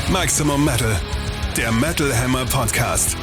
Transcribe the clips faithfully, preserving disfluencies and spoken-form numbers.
Maximum Metal, der Metal Hammer Podcast.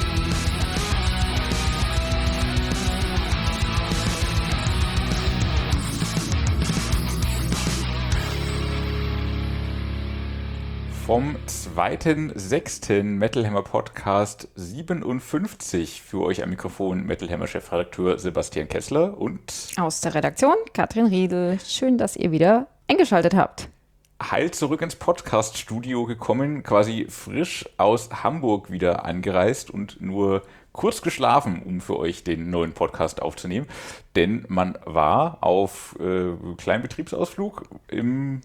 Vom zweiten sechsten Metal Hammer Podcast siebenundfünfzig für euch am Mikrofon Metal Hammer Chefredakteur Sebastian Kessler und aus der Redaktion Katrin Riedel. Schön, dass ihr wieder eingeschaltet habt. Heil zurück ins Podcast-Studio gekommen, quasi frisch aus Hamburg wieder angereist und nur kurz geschlafen, um für euch den neuen Podcast aufzunehmen. Denn man war auf äh, kleinen Betriebsausflug im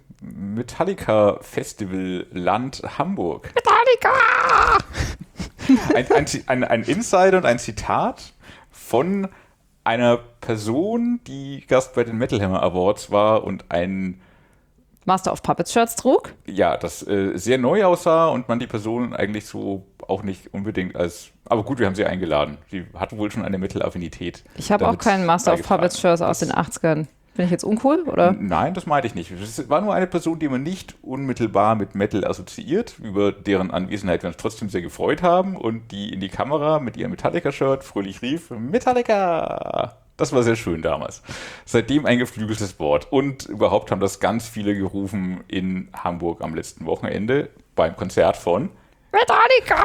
Metallica-Festival Land Hamburg. Metallica! Ein, ein, ein, ein Insider und ein Zitat von einer Person, die Gast bei den Metal Hammer Awards war und ein Master of Puppets Shirts trug. Ja, das äh, sehr neu aussah und man die Person eigentlich so auch nicht unbedingt als, aber gut, wir haben sie eingeladen. Sie hatte wohl schon eine Metal-Affinität. Ich habe auch keinen Master of Puppets Shirts aus den achtzigern. Bin ich jetzt uncool, oder? Nein, das meinte ich nicht. Es war nur eine Person, die man nicht unmittelbar mit Metal assoziiert, über deren Anwesenheit wir uns trotzdem sehr gefreut haben und die in die Kamera mit ihrem Metallica-Shirt fröhlich rief, Metallica! Das war sehr schön damals. Seitdem ein geflügeltes Wort. Und überhaupt haben das ganz viele gerufen in Hamburg am letzten Wochenende beim Konzert von Metallica!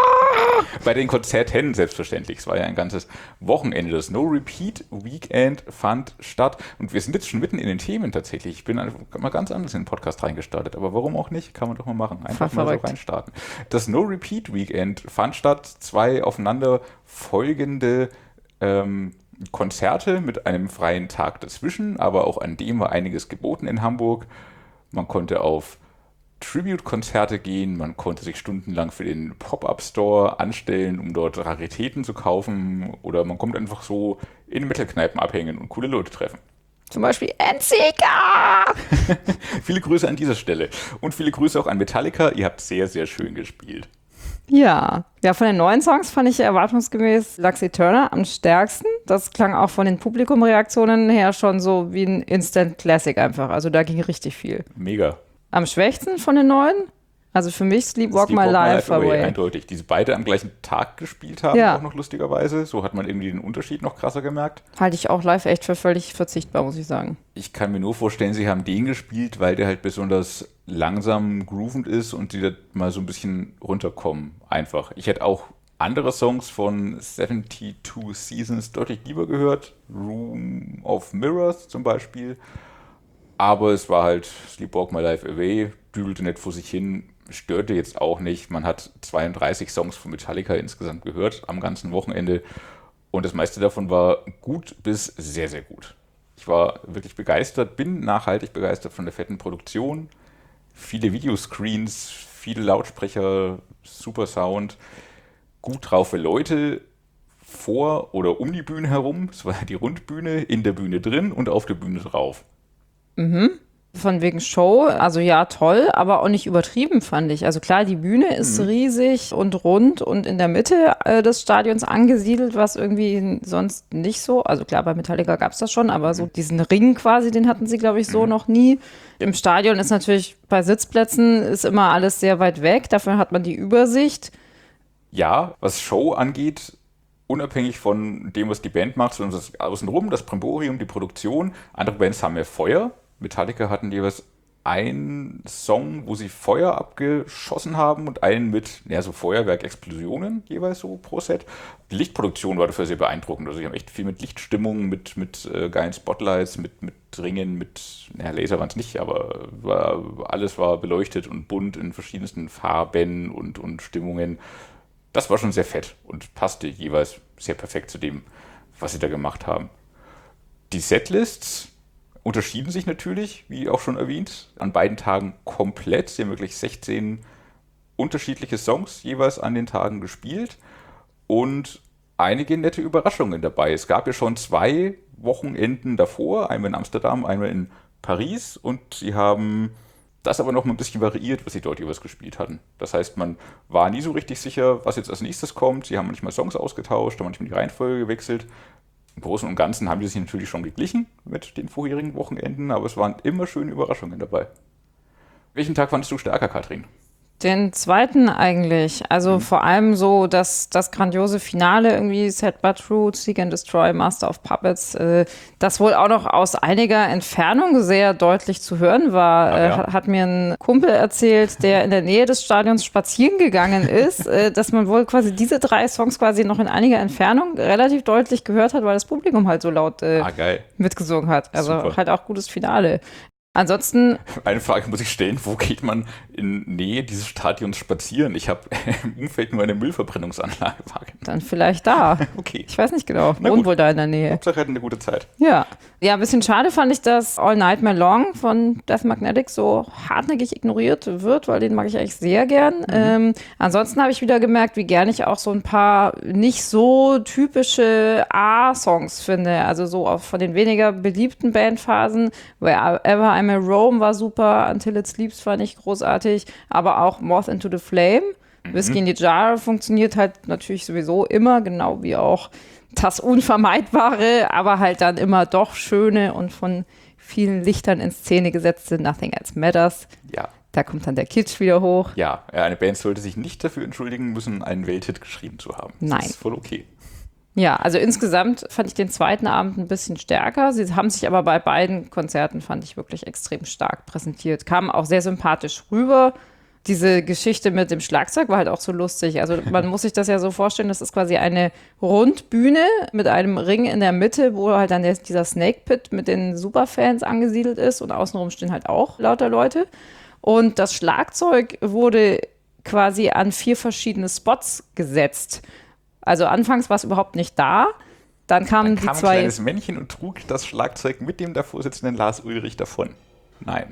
Bei den Konzerten selbstverständlich. Es war ja ein ganzes Wochenende. Das No Repeat Weekend fand statt. Und wir sind jetzt schon mitten in den Themen tatsächlich. Ich bin mal ganz anders in den Podcast reingestartet. Aber warum auch nicht? Kann man doch mal machen. Einfach mal so reinstarten. Das No Repeat Weekend fand statt. Zwei aufeinander folgende ähm, Konzerte mit einem freien Tag dazwischen. Aber auch an dem war einiges geboten in Hamburg. Man konnte auf Tribute-Konzerte gehen, man konnte sich stundenlang für den Pop-Up-Store anstellen, um dort Raritäten zu kaufen, oder man kommt einfach so in Metal-Kneipen abhängen und coole Leute treffen. Zum Beispiel N C K! Viele Grüße an dieser Stelle und viele Grüße auch an Metallica, ihr habt sehr, sehr schön gespielt. Ja, ja, von den neuen Songs fand ich erwartungsgemäß Lux Eterna am stärksten. Das klang auch von den Publikumreaktionen her schon so wie ein Instant Classic einfach, also da ging richtig viel. Mega. Am schwächsten von den neuen? Also für mich Sleepwalk My Life Away. Away. Eindeutig. Die sie beide am gleichen Tag gespielt haben, ja. Auch noch lustigerweise. So hat man irgendwie den Unterschied noch krasser gemerkt. Halte ich auch live echt für völlig verzichtbar, muss ich sagen. Ich kann mir nur vorstellen, sie haben den gespielt, weil der halt besonders langsam groovend ist und die da mal so ein bisschen runterkommen. Einfach. Ich hätte auch andere Songs von seventy-two Seasons deutlich lieber gehört. Room of Mirrors zum Beispiel. Aber es war halt Sleepwalk My Life Away, düdelte nicht vor sich hin, störte jetzt auch nicht. Man hat zweiunddreißig Songs von Metallica insgesamt gehört am ganzen Wochenende und das meiste davon war gut bis sehr, sehr gut. Ich war wirklich begeistert, bin nachhaltig begeistert von der fetten Produktion. Viele Videoscreens, viele Lautsprecher, super Sound, gut drauf für Leute vor oder um die Bühne herum. Es war die Rundbühne, in der Bühne drin und auf der Bühne drauf. Mhm. Von wegen Show, also ja, toll, aber auch nicht übertrieben, fand ich. Also klar, die Bühne ist mhm. riesig und rund und in der Mitte äh, des Stadions angesiedelt, was irgendwie sonst nicht so, also klar, bei Metallica gab es das schon, aber so diesen Ring quasi, den hatten sie, glaube ich, so mhm. noch nie. Im Stadion ist natürlich, bei Sitzplätzen ist immer alles sehr weit weg, dafür hat man die Übersicht. Ja, was Show angeht, unabhängig von dem, was die Band macht, sondern das Außenrum, das Brimborium, die Produktion, andere Bands haben mehr Feuer. Metallica hatten jeweils einen Song, wo sie Feuer abgeschossen haben und einen mit, ja, so Feuerwerkexplosionen jeweils so pro Set. Die Lichtproduktion war dafür sehr beeindruckend. Also sie haben echt viel mit Lichtstimmung, mit, mit äh, geilen Spotlights, mit, mit Ringen, mit, naja, Laser waren es nicht, aber war, alles war beleuchtet und bunt in verschiedensten Farben und, und Stimmungen. Das war schon sehr fett und passte jeweils sehr perfekt zu dem, was sie da gemacht haben. Die Setlists unterschieden sich natürlich, wie auch schon erwähnt, an beiden Tagen komplett. Sie haben wirklich sechzehn unterschiedliche Songs jeweils an den Tagen gespielt und einige nette Überraschungen dabei. Es gab ja schon zwei Wochenenden davor, einmal in Amsterdam, einmal in Paris und sie haben das aber noch mal ein bisschen variiert, was sie dort jeweils gespielt hatten. Das heißt, man war nie so richtig sicher, was jetzt als nächstes kommt. Sie haben manchmal Songs ausgetauscht, manchmal die Reihenfolge gewechselt. Im Großen und Ganzen haben die sich natürlich schon geglichen mit den vorherigen Wochenenden, aber es waren immer schöne Überraschungen dabei. Welchen Tag fandest du stärker, Katrin? Den zweiten eigentlich. Also mhm. vor allem so das, das grandiose Finale irgendwie, Sad But True, Seek and Destroy, Master of Puppets, äh, das wohl auch noch aus einiger Entfernung sehr deutlich zu hören war. Ach, ja. äh, hat, hat mir ein Kumpel erzählt, der in der Nähe des Stadions spazieren gegangen ist, äh, dass man wohl quasi diese drei Songs quasi noch in einiger Entfernung relativ deutlich gehört hat, weil das Publikum halt so laut äh, ah, mitgesungen hat. Also Super. Halt auch gutes Finale. Ansonsten. Eine Frage muss ich stellen: Wo geht man in Nähe dieses Stadions spazieren? Ich habe im Umfeld nur eine Müllverbrennungsanlage wahrgenommen. Dann vielleicht da. Okay. Ich weiß nicht genau. Wohnt wohl da in der Nähe. Hauptsache hatten eine gute Zeit. Ja. Ja, ein bisschen schade fand ich, dass All Nightmare Long von Death Magnetic so hartnäckig ignoriert wird, weil den mag ich eigentlich sehr gern. Mhm. Ähm, ansonsten habe ich wieder gemerkt, wie gern ich auch so ein paar nicht so typische A-Songs finde. Also so auch von den weniger beliebten Bandphasen. Wherever I'm at Rome war super, Until It Sleeps fand ich großartig, aber auch Moth into the Flame. Mhm. Whiskey in the Jar funktioniert halt natürlich sowieso immer, genau wie auch das Unvermeidbare, aber halt dann immer doch schöne und von vielen Lichtern in Szene gesetzte Nothing Else Matters. Ja. Da kommt dann der Kitsch wieder hoch. Ja, eine Band sollte sich nicht dafür entschuldigen müssen, einen Welthit geschrieben zu haben. Nein. Das ist voll okay. Ja, also insgesamt fand ich den zweiten Abend ein bisschen stärker. Sie haben sich aber bei beiden Konzerten, fand ich, wirklich extrem stark präsentiert. Kamen auch sehr sympathisch rüber. Diese Geschichte mit dem Schlagzeug war halt auch so lustig. Also man muss sich das ja so vorstellen, das ist quasi eine Rundbühne mit einem Ring in der Mitte, wo halt dann der, dieser Snake Pit mit den Superfans angesiedelt ist und außenrum stehen halt auch lauter Leute. Und das Schlagzeug wurde quasi an vier verschiedene Spots gesetzt. Also anfangs war es überhaupt nicht da. Dann kamen Dann kam die zwei. Ein kleines Männchen und trug das Schlagzeug mit dem davor sitzenden Lars Ulrich davon. Nein.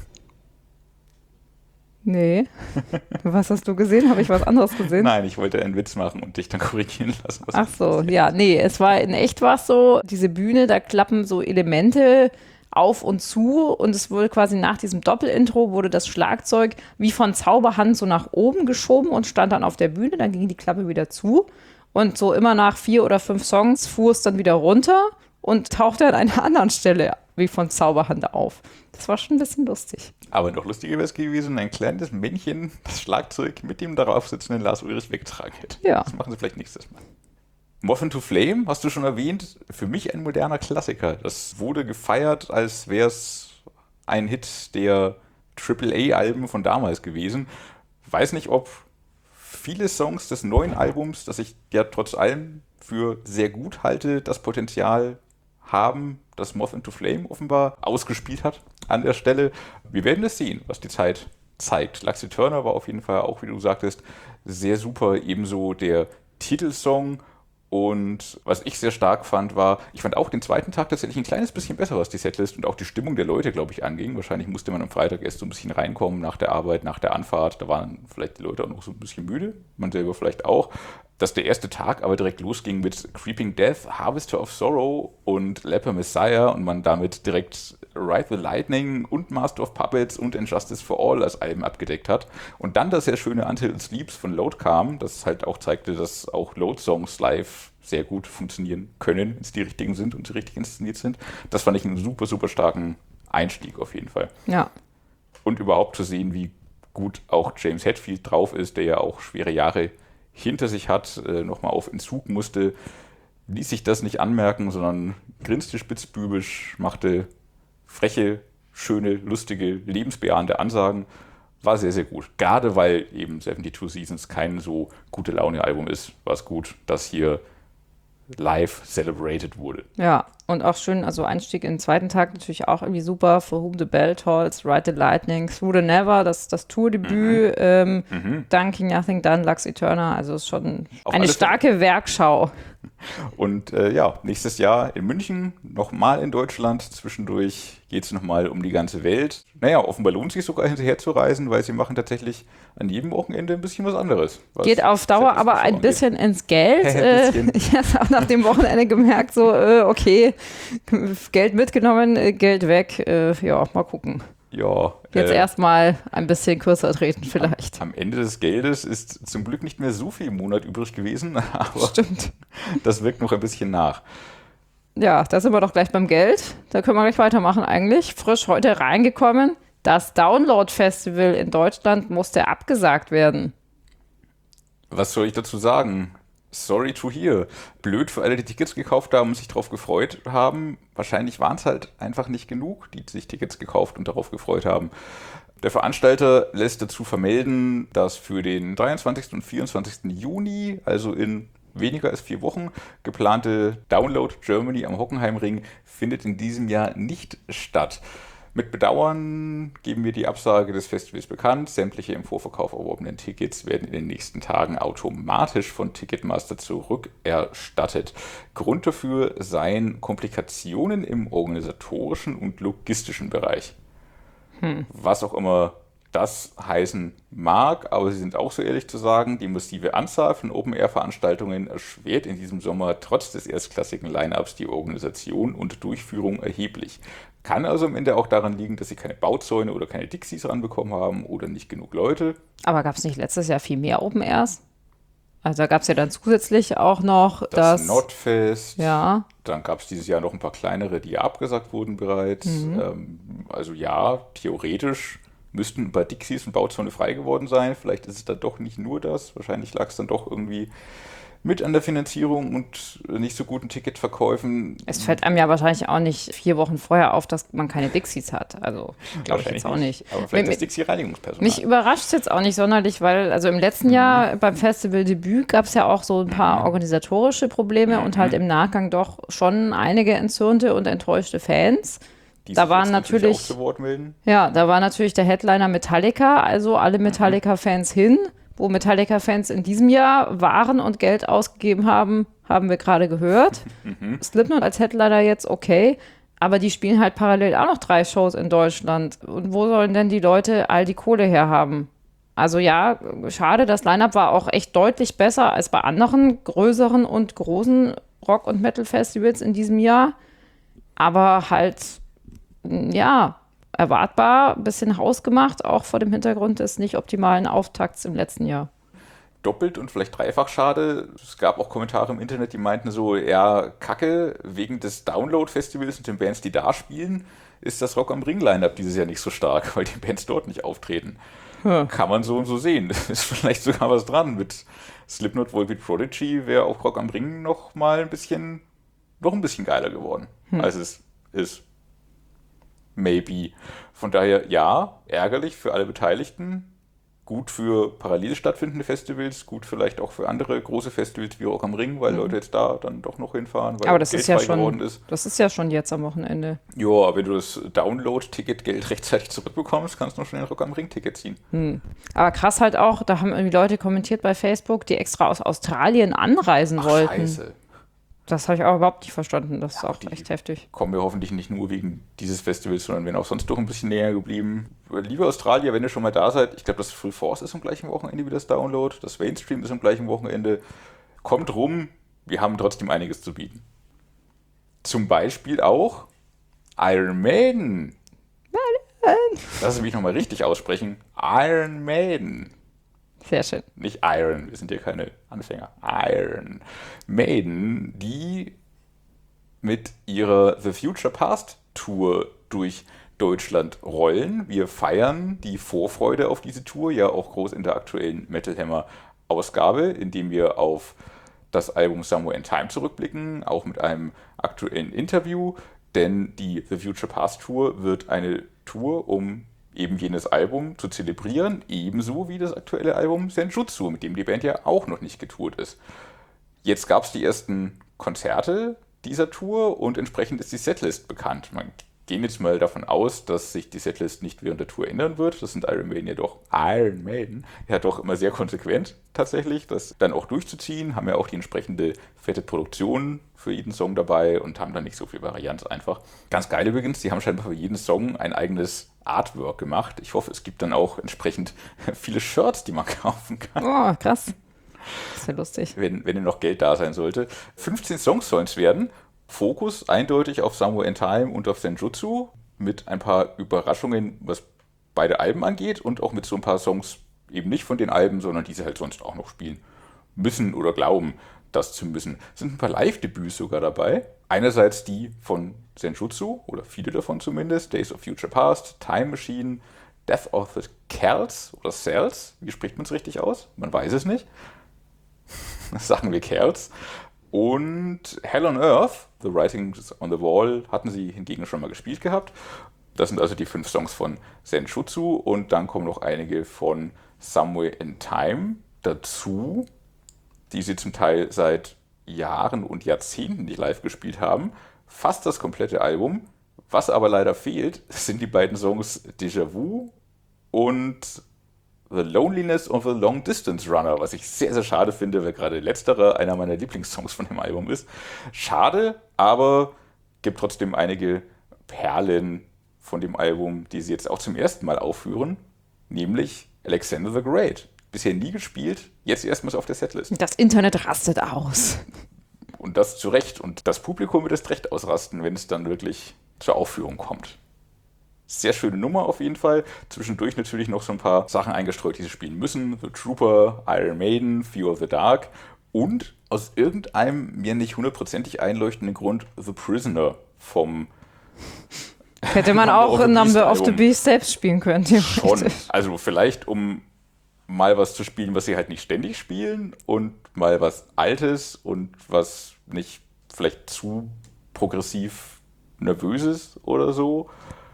Nee. Was hast du gesehen? Habe ich was anderes gesehen? Nein, ich wollte einen Witz machen und dich dann korrigieren lassen. Ach so, ja, nee, es war in echt war es so, diese Bühne, da klappen so Elemente auf und zu und es wurde quasi nach diesem Doppelintro wurde das Schlagzeug wie von Zauberhand so nach oben geschoben und stand dann auf der Bühne, dann ging die Klappe wieder zu und so immer nach vier oder fünf Songs fuhr es dann wieder runter und tauchte an einer anderen Stelle wie von Zauberhand auf. Das war schon ein bisschen lustig. Aber noch lustiger wäre es gewesen, ein kleines Männchen das Schlagzeug mit dem darauf sitzenden Lars Ulrich weggetragen hätte. Ja. Das machen sie vielleicht nächstes Mal. Moth into Flame, hast du schon erwähnt, für mich ein moderner Klassiker. Das wurde gefeiert, als wäre es ein Hit der Triple A-Alben von damals gewesen. Weiß nicht, ob viele Songs des neuen Albums, das ich ja trotz allem für sehr gut halte, das Potenzial haben, das Moth into Flame offenbar ausgespielt hat an der Stelle. Wir werden es sehen, was die Zeit zeigt. Lux Eterna war auf jeden Fall auch, wie du sagtest, sehr super. Ebenso der Titelsong. Und was ich sehr stark fand, war, ich fand auch den zweiten Tag tatsächlich ein kleines bisschen besser, was die Setlist und auch die Stimmung der Leute, glaube ich, anging. Wahrscheinlich musste man am Freitag erst so ein bisschen reinkommen nach der Arbeit, nach der Anfahrt. Da waren vielleicht die Leute auch noch so ein bisschen müde, man selber vielleicht auch. Dass der erste Tag aber direkt losging mit Creeping Death, Harvester of Sorrow und Leper Messiah und man damit direkt Ride the Lightning und Master of Puppets und Injustice for All als Alben abgedeckt hat. Und dann das sehr schöne Until It Sleeps von Load kam, das halt auch zeigte, dass auch Load-Songs live sehr gut funktionieren können, wenn es die richtigen sind und sie richtig inszeniert sind. Das fand ich einen super, super starken Einstieg auf jeden Fall. Ja. Und überhaupt zu sehen, wie gut auch James Hetfield drauf ist, der ja auch schwere Jahre hinter sich hat, äh, nochmal auf Entzug musste, ließ sich das nicht anmerken, sondern grinste spitzbübisch, machte freche, schöne, lustige, lebensbejahende Ansagen. War sehr, sehr gut. Gerade weil eben zweiundsiebzig Seasons kein so gute Laune-Album ist, war es gut, dass hier live celebrated wurde. Ja, und auch schön, also Einstieg in den zweiten Tag natürlich auch irgendwie super. For Whom the Bell Tolls, Ride the Lightning, Through the Never, das, das Tourdebüt, mhm. ähm, mhm. Dann King Nothing Done, Lux Eterna, also ist schon Auf eine starke Fälle. Werkschau. Und äh, ja, nächstes Jahr in München, nochmal in Deutschland, zwischendurch geht es nochmal um die ganze Welt. Naja, offenbar lohnt es sich sogar hinterher zu reisen, weil sie machen tatsächlich an jedem Wochenende ein bisschen was anderes. Was geht auf Dauer aber ein bisschen angeht. Ins Geld. Äh, ich habe auch nach dem Wochenende gemerkt, so äh, okay, Geld mitgenommen, äh, Geld weg, äh, ja, mal gucken. Ja, Jetzt äh, erstmal ein bisschen kürzer treten vielleicht. Am, am Ende des Geldes ist zum Glück nicht mehr so viel im Monat übrig gewesen, aber Stimmt. Das wirkt noch ein bisschen nach. Ja, da sind wir doch gleich beim Geld. Da können wir gleich weitermachen eigentlich. Frisch heute reingekommen. Das Download-Festival in Deutschland musste abgesagt werden. Was soll ich dazu sagen? Sorry to hear. Blöd für alle, die Tickets gekauft haben und sich darauf gefreut haben. Wahrscheinlich waren es halt einfach nicht genug, die sich Tickets gekauft und darauf gefreut haben. Der Veranstalter lässt dazu vermelden, dass für den dreiundzwanzigsten und vierundzwanzigsten Juni, also in weniger als vier Wochen, geplante Download Germany am Hockenheimring findet in diesem Jahr nicht statt. Mit Bedauern geben wir die Absage des Festivals bekannt. Sämtliche im Vorverkauf erworbenen Tickets werden in den nächsten Tagen automatisch von Ticketmaster zurückerstattet. Grund dafür seien Komplikationen im organisatorischen und logistischen Bereich. Hm. Was auch immer das heißen mag, aber sie sind auch so ehrlich zu sagen, die massive Anzahl von Open-Air-Veranstaltungen erschwert in diesem Sommer trotz des erstklassigen Line-Ups die Organisation und Durchführung erheblich. Kann also am Ende auch daran liegen, dass sie keine Bauzäune oder keine Dixies ranbekommen haben oder nicht genug Leute. Aber gab es nicht letztes Jahr viel mehr Open Airs? Also da gab es ja dann zusätzlich auch noch das, das Nordfest. Ja. Dann gab es dieses Jahr noch ein paar kleinere, die ja abgesagt wurden bereits. Mhm. Ähm, also ja, theoretisch müssten ein paar Dixies und Bauzäune frei geworden sein. Vielleicht ist es dann doch nicht nur das. Wahrscheinlich lag es dann doch irgendwie mit an der Finanzierung und nicht so guten Ticketverkäufen. Es fällt einem ja wahrscheinlich auch nicht vier Wochen vorher auf, dass man keine Dixies hat. Also glaube ich jetzt auch nicht. Aber vielleicht das Dixie-Reinigungspersonal. Mich überrascht es jetzt auch nicht sonderlich, weil also im letzten mhm. Jahr beim Festivaldebüt gab es ja auch so ein paar mhm. organisatorische Probleme mhm. und halt im Nachgang doch schon einige entzürnte und enttäuschte Fans. Die da waren natürlich, auch zu Wort melden. Ja, da war natürlich der Headliner Metallica, also alle Metallica-Fans hin. Wo Metallica-Fans in diesem Jahr waren und Geld ausgegeben haben, haben wir gerade gehört. Mhm. Slipknot als Headliner jetzt okay, aber die spielen halt parallel auch noch drei Shows in Deutschland. Und wo sollen denn die Leute all die Kohle herhaben? Also ja, schade, das Line-Up war auch echt deutlich besser als bei anderen größeren und großen Rock- und Metal-Festivals in diesem Jahr. Aber halt, ja, erwartbar, ein bisschen hausgemacht, auch vor dem Hintergrund des nicht optimalen Auftakts im letzten Jahr. Doppelt und vielleicht dreifach schade. Es gab auch Kommentare im Internet, die meinten so, ja, kacke, wegen des Download-Festivals und den Bands, die da spielen, ist das Rock am Ring-Line-Up dieses Jahr nicht so stark, weil die Bands dort nicht auftreten. Hm. Kann man so und so sehen. Da ist vielleicht sogar was dran. Mit Slipknot, Volbeat, Prodigy wäre auch Rock am Ring noch mal ein bisschen, noch ein bisschen geiler geworden, hm. als es ist. Maybe. Von daher, ja, ärgerlich für alle Beteiligten. Gut für parallel stattfindende Festivals, gut vielleicht auch für andere große Festivals wie Rock am Ring, weil mhm. Leute jetzt da dann doch noch hinfahren, weil aber das Geld ist ja frei schon, geworden ist. Das ist ja schon jetzt am Wochenende. Ja, aber wenn du das Download-Ticket-Geld rechtzeitig zurückbekommst, kannst du noch schon ein Rock am Ring-Ticket ziehen. Hm. Aber krass halt auch, da haben irgendwie Leute kommentiert bei Facebook, die extra aus Australien anreisen Ach, wollten. Scheiße. Das habe ich auch überhaupt nicht verstanden. Das ist ja, auch echt heftig. Kommen wir hoffentlich nicht nur wegen dieses Festivals, sondern werden auch sonst doch ein bisschen näher geblieben. Liebe Australier, wenn ihr schon mal da seid, ich glaube, das Full Force ist am gleichen Wochenende wie das Download, das Mainstream ist am gleichen Wochenende. Kommt rum, wir haben trotzdem einiges zu bieten. Zum Beispiel auch Iron Maiden. Lass mich nochmal richtig aussprechen. Iron Maiden. Sehr schön. Nicht Iron, wir sind hier keine Anfänger. Iron Maiden, die mit ihrer The Future Past Tour durch Deutschland rollen. Wir feiern die Vorfreude auf diese Tour ja auch groß in der aktuellen Metal Hammer Ausgabe, indem wir auf das Album Somewhere in Time zurückblicken, auch mit einem aktuellen Interview, denn die The Future Past Tour wird eine Tour, um eben jenes Album zu zelebrieren, ebenso wie das aktuelle Album Senjutsu, mit dem die Band ja auch noch nicht getourt ist. Jetzt gab es die ersten Konzerte dieser Tour und entsprechend ist die Setlist bekannt. Man geht jetzt mal davon aus, dass sich die Setlist nicht während der Tour ändern wird. Das sind Iron Maiden ja doch, Iron Maiden, ja doch immer sehr konsequent tatsächlich, das dann auch durchzuziehen, haben ja auch die entsprechende fette Produktion für jeden Song dabei und haben dann nicht so viel Varianz einfach. Ganz geil übrigens, die haben scheinbar für jeden Song ein eigenes Artwork gemacht. Ich hoffe, es gibt dann auch entsprechend viele Shirts, die man kaufen kann. Oh, krass. Das ist ja lustig. Wenn, wenn noch Geld da sein sollte. fünfzehn Songs sollen es werden. Fokus eindeutig auf Somewhere in Time und auf Senjutsu. Mit ein paar Überraschungen, was beide Alben angeht. Und auch mit so ein paar Songs eben nicht von den Alben, sondern die sie halt sonst auch noch spielen müssen oder glauben, das zu müssen. Es sind ein paar Live-Debüts sogar dabei. einerseits die von Senjutsu, oder viele davon zumindest, Days of Future Past, Time Machine, Death of the Cells oder Cells, wie spricht man es richtig aus? Man weiß es nicht. Das sagen wir Cells. Und Hell on Earth, The Writings on the Wall, hatten sie hingegen schon mal gespielt gehabt. Das sind also die fünf Songs von Senjutsu und dann kommen noch einige von Somewhere in Time dazu, die sie zum Teil seit Jahren und Jahrzehnten nicht live gespielt haben. Fast das komplette Album. Was aber leider fehlt, sind die beiden Songs Déjà Vu und The Loneliness of a Long Distance Runner, was ich sehr, sehr schade finde, weil gerade letzterer einer meiner Lieblingssongs von dem Album ist. Schade, aber gibt trotzdem einige Perlen von dem Album, die sie jetzt auch zum ersten Mal aufführen, nämlich Alexander the Great. Bisher nie gespielt, jetzt erstmals auf der Setlist. Das Internet rastet aus. Und das zu Recht. Und das Publikum wird es recht ausrasten, wenn es dann wirklich zur Aufführung kommt. Sehr schöne Nummer auf jeden Fall. Zwischendurch natürlich noch so ein paar Sachen eingestreut, die sie spielen müssen. The Trooper, Iron Maiden, Fear of the Dark und aus irgendeinem mir nicht hundertprozentig einleuchtenden Grund The Prisoner vom Hätte man auch in Number of the Beast selbst spielen können. Schon. Also vielleicht um mal was zu spielen, was sie halt nicht ständig spielen und mal was Altes und was nicht vielleicht zu progressiv Nervöses oder so.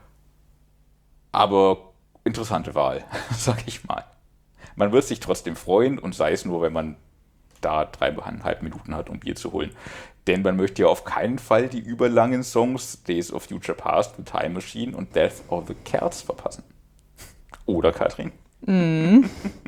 Aber interessante Wahl, sag ich mal. Man wird sich trotzdem freuen und sei es nur, wenn man da dreieinhalb Minuten hat, um Bier zu holen. Denn man möchte ja auf keinen Fall die überlangen Songs Days of Future Past, The Time Machine und Death of the Cells verpassen. Oder, Katrin? Mm.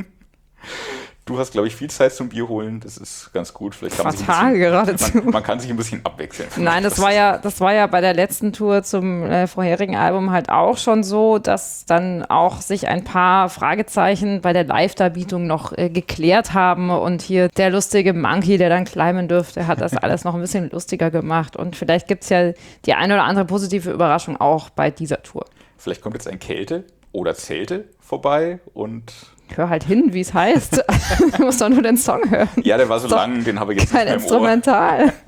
Du hast, glaube ich, viel Zeit zum Bier holen. Das ist ganz gut. Vielleicht kann man sich Fatal ein bisschen, geradezu. Man, man kann sich ein bisschen abwechseln. Nein, das war ja, das war ja bei der letzten Tour zum äh, vorherigen Album halt auch schon so, dass dann auch sich ein paar Fragezeichen bei der Live-Darbietung noch äh, geklärt haben und hier der lustige Monkey, der dann climben dürfte, hat das alles noch ein bisschen lustiger gemacht und vielleicht gibt es ja die eine oder andere positive Überraschung auch bei dieser Tour. Vielleicht kommt jetzt ein Kälte oder Zelte vorbei und hör halt hin, wie es heißt. Du musst doch nur den Song hören. Ja, der war so lang, den habe ich jetzt kein nicht mehr im Instrumental. Ohr.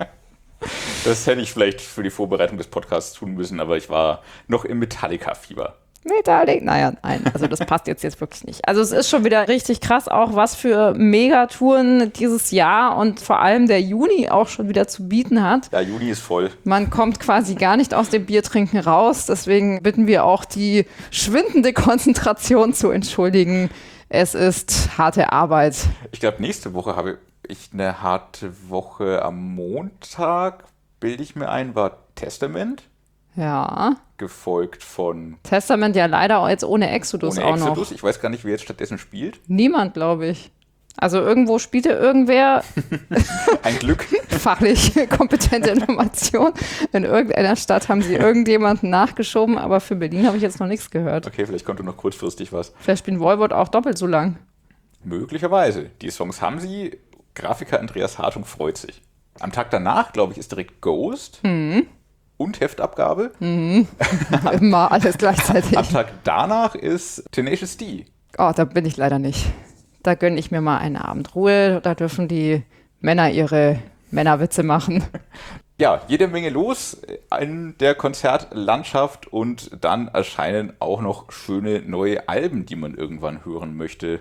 Das hätte ich vielleicht für die Vorbereitung des Podcasts tun müssen, aber ich war noch im Metallica-Fieber. Metallica, naja, nein, also das passt jetzt, jetzt wirklich nicht. Also es ist schon wieder richtig krass, auch was für Megatouren dieses Jahr und vor allem der Juni auch schon wieder zu bieten hat. Ja, Juni ist voll. Man kommt quasi gar nicht aus dem Biertrinken raus, deswegen bitten wir auch die schwindende Konzentration zu entschuldigen. Es ist harte Arbeit. Ich glaube, nächste Woche habe ich eine harte Woche. Am Montag, bilde ich mir ein, war Testament. Ja. Gefolgt von Testament ja leider auch jetzt ohne Exodus ohne auch Exodus. noch. Ich weiß gar nicht, wer jetzt stattdessen spielt. Niemand, glaube ich. Also irgendwo spielte irgendwer ein Glück. fachlich kompetente Information. In irgendeiner Stadt haben sie irgendjemanden nachgeschoben, aber für Berlin habe ich jetzt noch nichts gehört. Okay, vielleicht kommt noch kurzfristig was. Vielleicht spielen Voivod auch doppelt so lang. Möglicherweise. Die Songs haben sie. Grafiker Andreas Hartung freut sich. Am Tag danach, glaube ich, ist direkt Ghost. Mhm. Und Heftabgabe. Mhm. Immer alles gleichzeitig. Am Tag danach ist Tenacious D. Oh, da bin ich leider nicht. Da gönne ich mir mal einen Abend Ruhe. Da dürfen die Männer ihre Männerwitze machen. Ja, jede Menge los in der Konzertlandschaft und dann erscheinen auch noch schöne neue Alben, die man irgendwann hören möchte.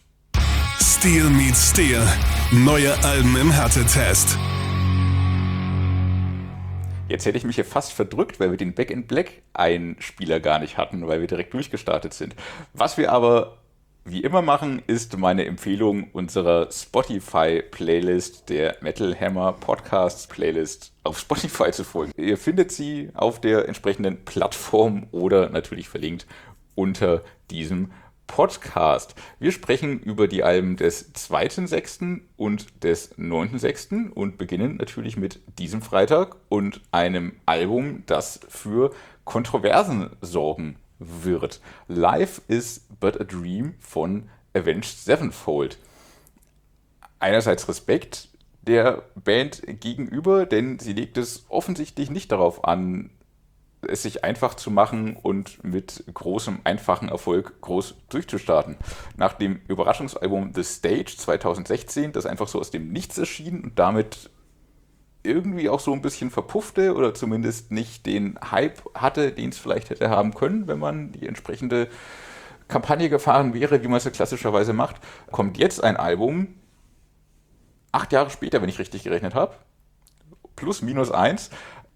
Steel meets Steel. Neue Alben im Härtetest. Jetzt hätte ich mich hier fast verdrückt, weil wir den Back in Black Einspieler gar nicht hatten, weil wir direkt durchgestartet sind. Was wir aber wie immer machen, ist meine Empfehlung unserer Spotify-Playlist, der Metal Hammer Podcasts Playlist auf Spotify zu folgen. Ihr findet sie auf der entsprechenden Plattform oder natürlich verlinkt unter diesem Podcast. Wir sprechen über die Alben des zweiten sechsten und des neunten sechsten und beginnen natürlich mit diesem Freitag und einem Album, das für Kontroversen sorgen wird. Life is but a Dream von Avenged Sevenfold. Einerseits Respekt der Band gegenüber, denn sie legt es offensichtlich nicht darauf an, es sich einfach zu machen und mit großem, einfachen Erfolg groß durchzustarten. Nach dem Überraschungsalbum The Stage zweitausendsechzehn, das einfach so aus dem Nichts erschien und damit irgendwie auch so ein bisschen verpuffte oder zumindest nicht den Hype hatte, den es vielleicht hätte haben können, wenn man die entsprechende Kampagne gefahren wäre, wie man es ja klassischerweise macht, kommt jetzt ein Album, acht Jahre später, wenn ich richtig gerechnet habe, plus minus eins,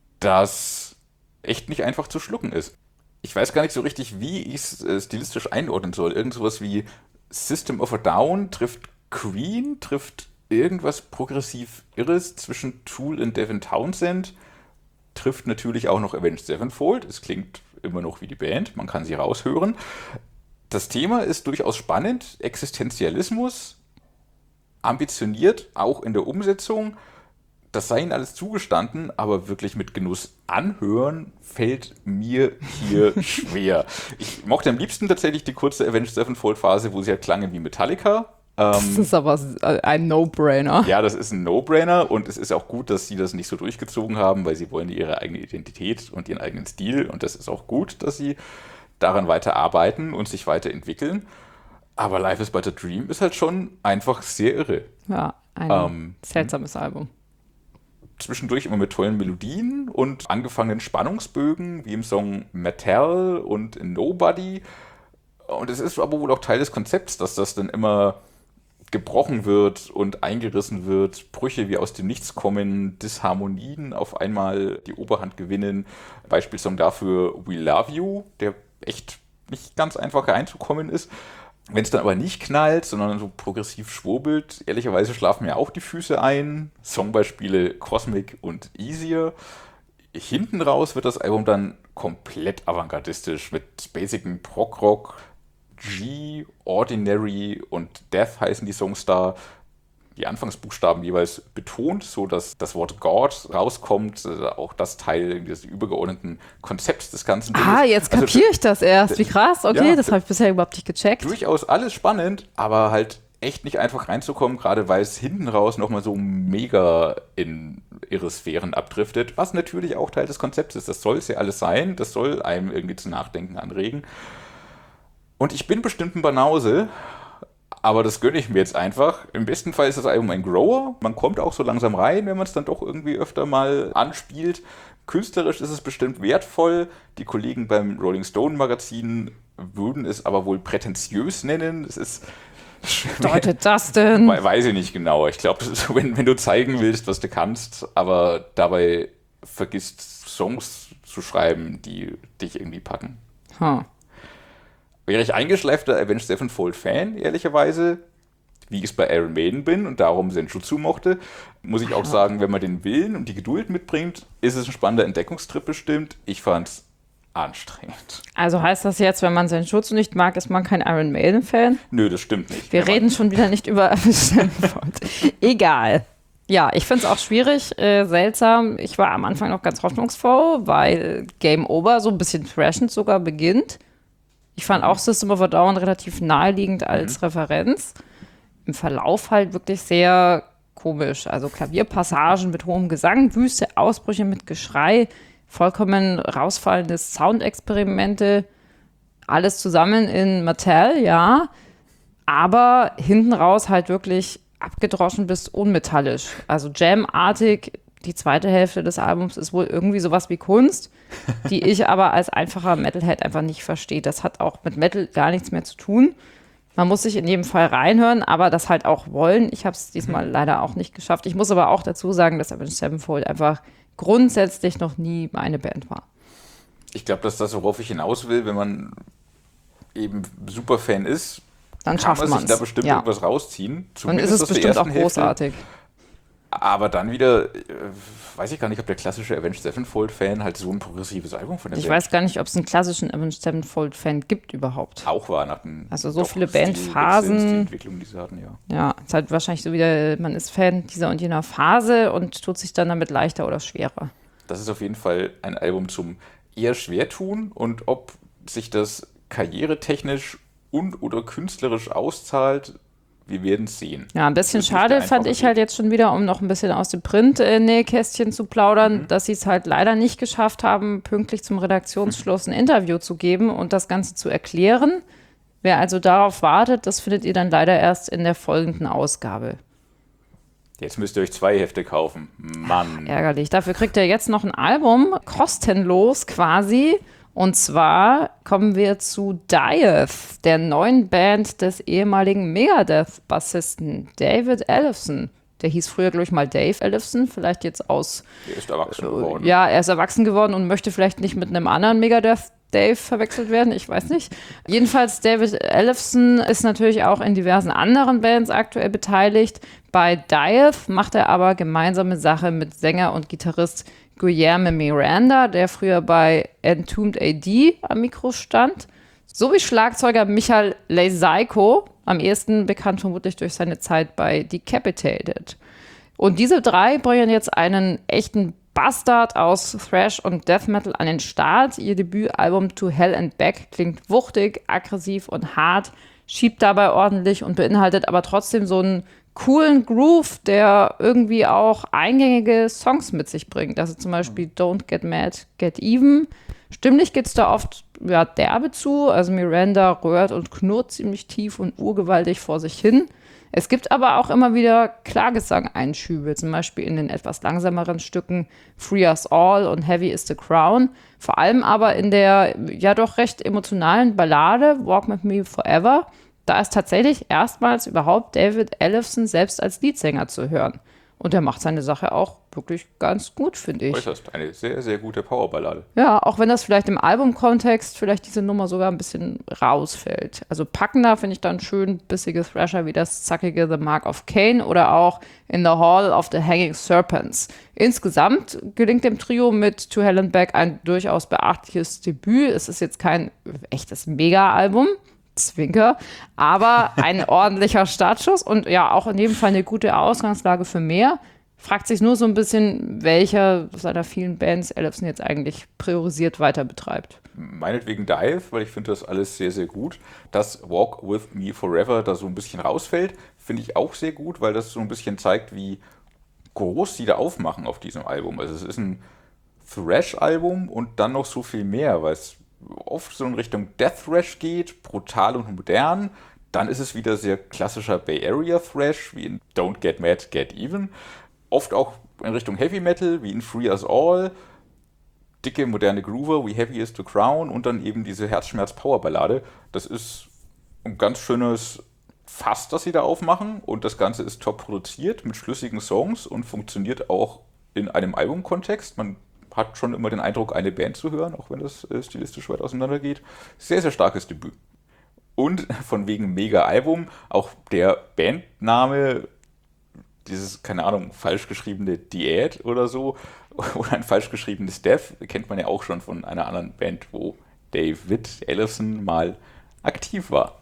das echt nicht einfach zu schlucken ist. Ich weiß gar nicht so richtig, wie ich es äh, stilistisch einordnen soll. Irgend sowas wie System of a Down trifft Queen, trifft irgendwas progressiv Irres zwischen Tool und Devin Townsend, trifft natürlich auch noch Avenged Sevenfold. Es klingt immer noch wie die Band, man kann sie raushören. Das Thema ist durchaus spannend, Existenzialismus, ambitioniert, auch in der Umsetzung. Das sei ihnen alles zugestanden, aber wirklich mit Genuss anhören fällt mir hier schwer. Ich mochte am liebsten tatsächlich die kurze Avenged Sevenfold-Phase, wo sie halt klangen wie Metallica. Das ist aber ein No-Brainer. Ja, das ist ein No-Brainer und es ist auch gut, dass sie das nicht so durchgezogen haben, weil sie wollen ihre eigene Identität und ihren eigenen Stil und das ist auch gut, dass sie daran weiter arbeiten und sich weiterentwickeln. Aber Life is But a Dream ist halt schon einfach sehr irre. Ja, ein ähm, seltsames Album. Zwischendurch immer mit tollen Melodien und angefangenen Spannungsbögen, wie im Song Mattel und in Nobody. Und es ist aber wohl auch Teil des Konzepts, dass das dann immer gebrochen wird und eingerissen wird, Brüche wie aus dem Nichts kommen, Disharmonien auf einmal die Oberhand gewinnen. Beispielsong dafür We Love You, der echt nicht ganz einfach reinzukommen ist. Wenn es dann aber nicht knallt, sondern so progressiv schwurbelt, ehrlicherweise schlafen mir auch die Füße ein. Songbeispiele Cosmic und Easier. Hinten raus wird das Album dann komplett avantgardistisch mit basicem Prog-Rock. G, Ordinary und Death heißen die Songs da. Die Anfangsbuchstaben jeweils betont, so dass das Wort God rauskommt, auch das Teil des übergeordneten Konzepts des ganzen Dinges. Ah, jetzt kapiere also, ich das erst. Wie krass. Okay, ja, das habe ich bisher überhaupt nicht gecheckt. Durchaus alles spannend, aber halt echt nicht einfach reinzukommen, gerade weil es hinten raus nochmal so mega in irre Sphären abdriftet, was natürlich auch Teil des Konzepts ist. Das soll es ja alles sein, das soll einem irgendwie zum Nachdenken anregen. Und ich bin bestimmt ein Banause, aber das gönne ich mir jetzt einfach. Im besten Fall ist das Album ein Grower. Man kommt auch so langsam rein, wenn man es dann doch irgendwie öfter mal anspielt. Künstlerisch ist es bestimmt wertvoll. Die Kollegen beim Rolling Stone Magazin würden es aber wohl prätentiös nennen. Es ist bedeutet das denn? Weiß ich nicht genau. Ich glaube, wenn, wenn du zeigen willst, was du kannst, aber dabei vergisst, Songs zu schreiben, die dich irgendwie packen. Huh. Wäre ich eingeschleifter Avenged Sevenfold-Fan, ehrlicherweise, wie ich es bei Iron Maiden bin und darum Senjutsu mochte, muss ich auch sagen, wenn man den Willen und die Geduld mitbringt, ist es ein spannender Entdeckungstrip bestimmt. Ich fand's anstrengend. Also heißt das jetzt, wenn man Senjutsu nicht mag, ist man kein Iron Maiden-Fan? Nö, das stimmt nicht. Wir reden schon wieder nicht über Avenged Sevenfold. Egal. Ja, ich finde es auch schwierig, äh, seltsam. Ich war am Anfang noch ganz hoffnungsvoll, weil Game Over so ein bisschen thrashend sogar beginnt. Ich fand auch System of a Down relativ naheliegend als mhm. Referenz. Im Verlauf halt wirklich sehr komisch. Also Klavierpassagen mit hohem Gesang, wüste Ausbrüche mit Geschrei, vollkommen rausfallende Soundexperimente. Alles zusammen in Mattel, ja. Aber hinten raus halt wirklich abgedroschen bis unmetallisch. Also Jam-artig. Die zweite Hälfte des Albums ist wohl irgendwie sowas wie Kunst, die ich aber als einfacher Metalhead einfach nicht verstehe. Das hat auch mit Metal gar nichts mehr zu tun. Man muss sich in jedem Fall reinhören, aber das halt auch wollen. Ich habe es diesmal mhm. leider auch nicht geschafft. Ich muss aber auch dazu sagen, dass Avenged Sevenfold einfach grundsätzlich noch nie meine Band war. Ich glaube, dass das, worauf ich hinaus will, wenn man eben Superfan ist, dann schafft man sich da bestimmt ja. irgendwas rausziehen. Dann ist es bestimmt auch großartig. Hälfte. Aber dann wieder, äh, weiß ich gar nicht, ob der klassische Avenged Sevenfold-Fan halt so ein progressives Album von der Ich Band. weiß gar nicht, ob es einen klassischen Avenged Sevenfold-Fan gibt überhaupt. Auch war nach dem Also so viele Bandphasen. Die Entwicklung, die sie hatten, ja. Ja, es ist halt wahrscheinlich so wieder, man ist Fan dieser und jener Phase und tut sich dann damit leichter oder schwerer. Das ist auf jeden Fall ein Album zum eher Schwertun und ob sich das karrieretechnisch und oder künstlerisch auszahlt, wir werden es sehen. Ja, ein bisschen schade fand ich halt jetzt schon wieder, um noch ein bisschen aus dem Print-Nähkästchen zu plaudern, mhm. dass sie es halt leider nicht geschafft haben, pünktlich zum Redaktionsschluss ein Interview zu geben und das Ganze zu erklären. Wer also darauf wartet, das findet ihr dann leider erst in der folgenden Ausgabe. Jetzt müsst ihr euch zwei Hefte kaufen. Mann. Ärgerlich. Dafür kriegt ihr jetzt noch ein Album, kostenlos quasi. Und zwar kommen wir zu Dieth, der neuen Band des ehemaligen Megadeth-Bassisten David Ellefson. Der hieß früher, glaube ich, mal Dave Ellefson, vielleicht jetzt aus... Der ist erwachsen geworden. Ja, er ist erwachsen geworden und möchte vielleicht nicht mit einem anderen Megadeth Dave verwechselt werden, ich weiß nicht. Jedenfalls, David Ellefson ist natürlich auch in diversen anderen Bands aktuell beteiligt. Bei Dieth macht er aber gemeinsame Sache mit Sänger und Gitarrist Guillermo Miranda, der früher bei Entombed A D am Mikro stand, sowie Schlagzeuger Michael Leiseiko, am ehesten bekannt vermutlich durch seine Zeit bei Decapitated. Und diese drei bringen jetzt einen echten Bastard aus Thrash und Death Metal an den Start. Ihr Debütalbum To Hell and Back klingt wuchtig, aggressiv und hart, schiebt dabei ordentlich und beinhaltet aber trotzdem so einen coolen Groove, der irgendwie auch eingängige Songs mit sich bringt. Also zum Beispiel Don't Get Mad, Get Even. Stimmlich geht es da oft ja, derbe zu. Also Miranda röhrt und knurrt ziemlich tief und urgewaltig vor sich hin. Es gibt aber auch immer wieder Klagesang-Einschübe, zum Beispiel in den etwas langsameren Stücken Free Us All und Heavy is the Crown. Vor allem aber in der ja doch recht emotionalen Ballade Walk With Me Forever. Da ist tatsächlich erstmals überhaupt David Ellefson selbst als Leadsänger zu hören. Und er macht seine Sache auch wirklich ganz gut, finde ich. Äußerst eine sehr, sehr gute Powerballade. Ja, auch wenn das vielleicht im Albumkontext vielleicht diese Nummer sogar ein bisschen rausfällt. Also packender finde ich dann schön bissige Thrasher wie das zackige The Mark of Cain oder auch In the Hall of the Hanging Serpents. Insgesamt gelingt dem Trio mit To Hell and Back ein durchaus beachtliches Debüt. Es ist jetzt kein echtes Mega-Album, Zwinker, aber ein ordentlicher Startschuss und ja, auch in jedem Fall eine gute Ausgangslage für mehr. Fragt sich nur so ein bisschen, welcher seiner vielen Bands Ellefson jetzt eigentlich priorisiert weiter betreibt. Meinetwegen Dive, weil ich finde das alles sehr, sehr gut. Dass Walk With Me Forever da so ein bisschen rausfällt, finde ich auch sehr gut, weil das so ein bisschen zeigt, wie groß sie da aufmachen auf diesem Album. Also es ist ein Thrash-Album und dann noch so viel mehr, weil es oft so in Richtung Death Thrash geht, brutal und modern. Dann ist es wieder sehr klassischer Bay Area Thrash, wie in Don't Get Mad, Get Even. Oft auch in Richtung Heavy Metal, wie in Free Us All. Dicke, moderne Groover, wie Heavy is the Crown. Und dann eben diese Herzschmerz-Power-Ballade. Das ist ein ganz schönes Fass, das sie da aufmachen. Und das Ganze ist top produziert mit schlüssigen Songs und funktioniert auch in einem Albumkontext. Man hat schon immer den Eindruck, eine Band zu hören, auch wenn das äh, stilistisch weit auseinander geht. Sehr, sehr starkes Debüt. Und von wegen Mega-Album, auch der Bandname, dieses, keine Ahnung, falsch geschriebene Diät oder so, oder ein falsch geschriebenes Death, kennt man ja auch schon von einer anderen Band, wo David Ellefson mal aktiv war.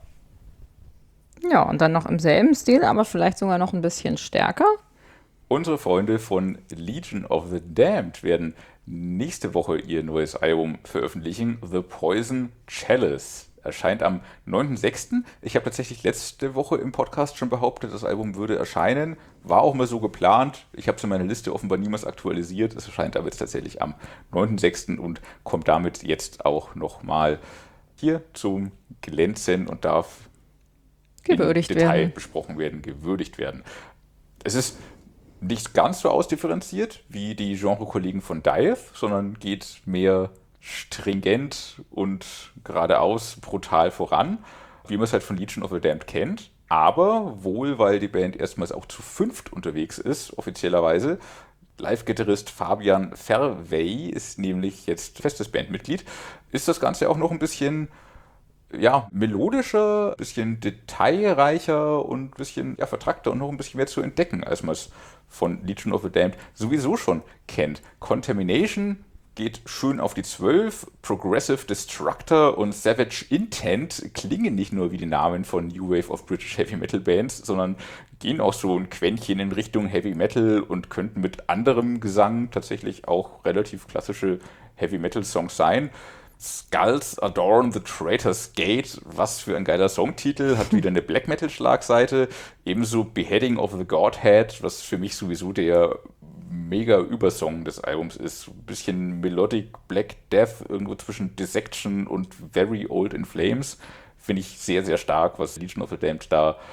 Ja, und dann noch im selben Stil, aber vielleicht sogar noch ein bisschen stärker. Unsere Freunde von Legion of the Damned werden nächste Woche ihr neues Album veröffentlichen. The Poison Chalice erscheint am neunten sechsten Ich habe tatsächlich letzte Woche im Podcast schon behauptet, das Album würde erscheinen. War auch mal so geplant. Ich habe es in meiner Liste offenbar niemals aktualisiert. Es erscheint aber jetzt tatsächlich am neunten sechsten und kommt damit jetzt auch nochmal hier zum Glänzen und darf gewürdigt im Detail werden. besprochen werden, gewürdigt werden. Es ist nicht ganz so ausdifferenziert wie die Genre-Kollegen von Dieth, sondern geht mehr stringent und geradeaus brutal voran, wie man es halt von Legion of the Damned kennt. Aber wohl, weil die Band erstmals auch zu fünft unterwegs ist, offiziellerweise. Live-Gitarrist Fabian Verwey ist nämlich jetzt festes Bandmitglied. Ist das Ganze auch noch ein bisschen ja, melodischer, ein bisschen detailreicher und ein bisschen ja, vertrackter und noch ein bisschen mehr zu entdecken, als man es von Legion of the Damned sowieso schon kennt. Contamination geht schön auf die zwölf. Progressive Destructor und Savage Intent klingen nicht nur wie die Namen von New Wave of British Heavy Metal Bands, sondern gehen auch so ein Quäntchen in Richtung Heavy Metal und könnten mit anderem Gesang tatsächlich auch relativ klassische Heavy Metal Songs sein. Skulls Adorn the Traitor's Gate, was für ein geiler Songtitel, hat wieder eine Black Metal Schlagseite. Ebenso Beheading of the Godhead, was für mich sowieso der mega Übersong des Albums ist. Ein bisschen Melodic Black Death, irgendwo zwischen Dissection und Very Old in Flames. Finde ich sehr, sehr stark, was Legion of the Damned da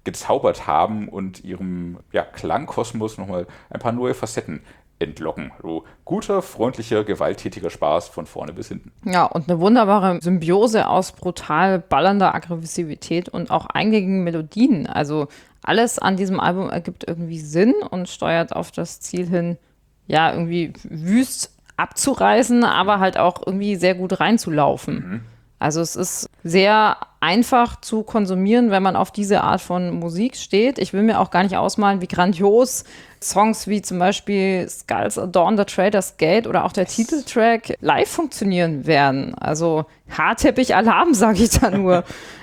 gezaubert haben und ihrem ja, Klangkosmos nochmal ein paar neue Facetten entlocken. So guter, freundlicher, gewalttätiger Spaß von vorne bis hinten. Ja, und eine wunderbare Symbiose aus brutal ballernder Aggressivität und auch eingängigen Melodien. Also alles an diesem Album ergibt irgendwie Sinn und steuert auf das Ziel hin, ja, irgendwie wüst abzureißen, aber halt auch irgendwie sehr gut reinzulaufen. Mhm. Also es ist sehr einfach zu konsumieren, wenn man auf diese Art von Musik steht. Ich will mir auch gar nicht ausmalen, wie grandios Songs wie zum Beispiel Skulls Adorn the Trader's Gate oder auch der Titeltrack live funktionieren werden. Also Haarteppich-Alarm, sage ich da nur.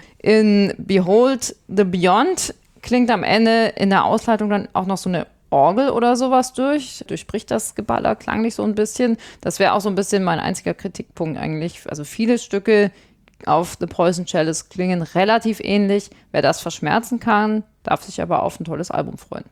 In Behold the Beyond klingt am Ende in der Ausleitung dann auch noch so eine Orgel oder sowas durch, durchbricht das Geballer klanglich so ein bisschen. Das wäre auch so ein bisschen mein einziger Kritikpunkt eigentlich. Also viele Stücke auf The Poison Chalice klingen relativ ähnlich. Wer das verschmerzen kann, darf sich aber auf ein tolles Album freuen.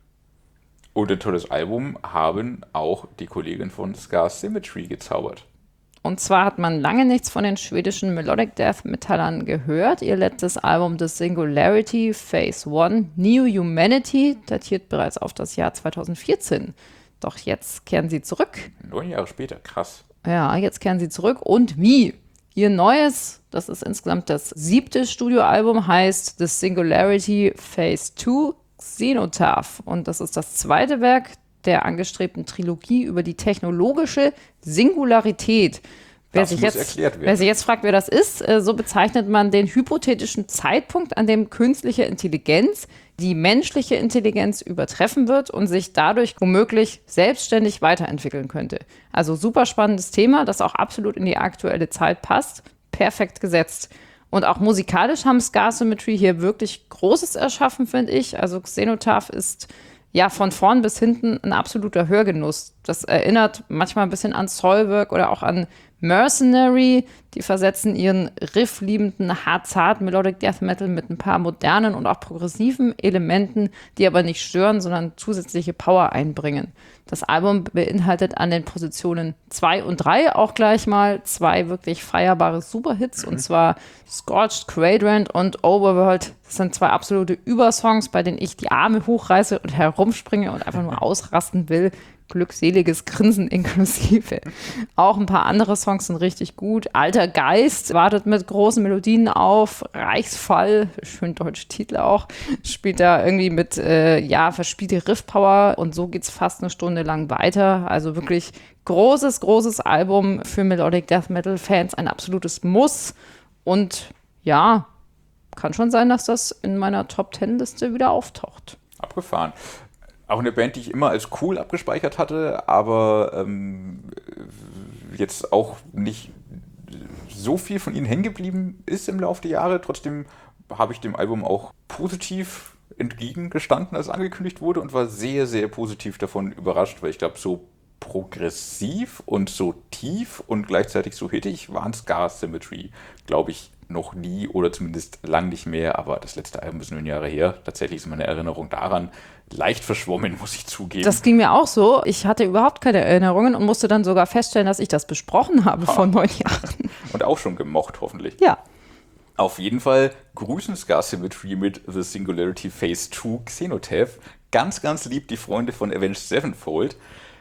Und ein tolles Album haben auch die Kollegen von Scar Symmetry gezaubert. Und zwar hat man lange nichts von den schwedischen Melodic Death Metallern gehört. Ihr letztes Album The Singularity Phase One New Humanity datiert bereits auf das Jahr zwanzig vierzehn. Doch jetzt kehren sie zurück. Neun Jahre später, krass. Ja, jetzt kehren sie zurück. Und wie? Ihr neues, das ist insgesamt das siebte Studioalbum, heißt The Singularity Phase Two Xenotaph. Und das ist das zweite Werk der angestrebten Trilogie über die technologische Singularität. Wer das sich, muss jetzt, erklärt werden. wer sich jetzt fragt, wer das ist, äh, so bezeichnet man den hypothetischen Zeitpunkt, an dem künstliche Intelligenz die menschliche Intelligenz übertreffen wird und sich dadurch womöglich selbstständig weiterentwickeln könnte. Also super spannendes Thema, das auch absolut in die aktuelle Zeit passt. Perfekt gesetzt. Und auch musikalisch haben Scar Symmetry hier wirklich Großes erschaffen, finde ich. Also Xenotaph ist ja von vorn bis hinten ein absoluter Hörgenuss. Das erinnert manchmal ein bisschen an Soilwork oder auch an Mercenary. Die versetzen ihren riffliebenden, hart-zart Melodic Death Metal mit ein paar modernen und auch progressiven Elementen, die aber nicht stören, sondern zusätzliche Power einbringen. Das Album beinhaltet an den Positionen zwei und drei auch gleich mal zwei wirklich feierbare Superhits, mhm. und zwar Scorched Quadrant und Overworld. Das sind zwei absolute Übersongs, bei denen ich die Arme hochreiße und herumspringe und einfach nur ausrasten will. Glückseliges Grinsen inklusive. Auch ein paar andere Songs sind richtig gut. Alter Geist wartet mit großen Melodien auf. Reichsfall, schön deutsche Titel auch, spielt da irgendwie mit, äh, ja, verspielte Riffpower und so geht's fast eine Stunde lang weiter. Also wirklich großes, großes Album für Melodic Death Metal Fans, ein absolutes Muss. Und ja, kann schon sein, dass das in meiner Top Ten Liste wieder auftaucht. Abgefahren. Auch eine Band, die ich immer als cool abgespeichert hatte, aber ähm, jetzt auch nicht so viel von ihnen hängen geblieben ist im Laufe der Jahre. Trotzdem habe ich dem Album auch positiv entgegengestanden, als es angekündigt wurde, und war sehr, sehr positiv davon überrascht, weil ich glaube, so progressiv und so tief und gleichzeitig so hittig waren Scar Symmetry, glaube ich, noch nie oder zumindest lang nicht mehr, aber das letzte Album ist neun Jahre her. Tatsächlich ist meine Erinnerung daran leicht verschwommen, muss ich zugeben. Das ging mir auch so. Ich hatte überhaupt keine Erinnerungen und musste dann sogar feststellen, dass ich das besprochen habe ha. vor neun Jahren. Und auch schon gemocht, hoffentlich. Ja. Auf jeden Fall grüßen Scar Symmetry mit The Singularity Phase Two Xenotaph ganz, ganz lieb die Freunde von Avenged Sevenfold.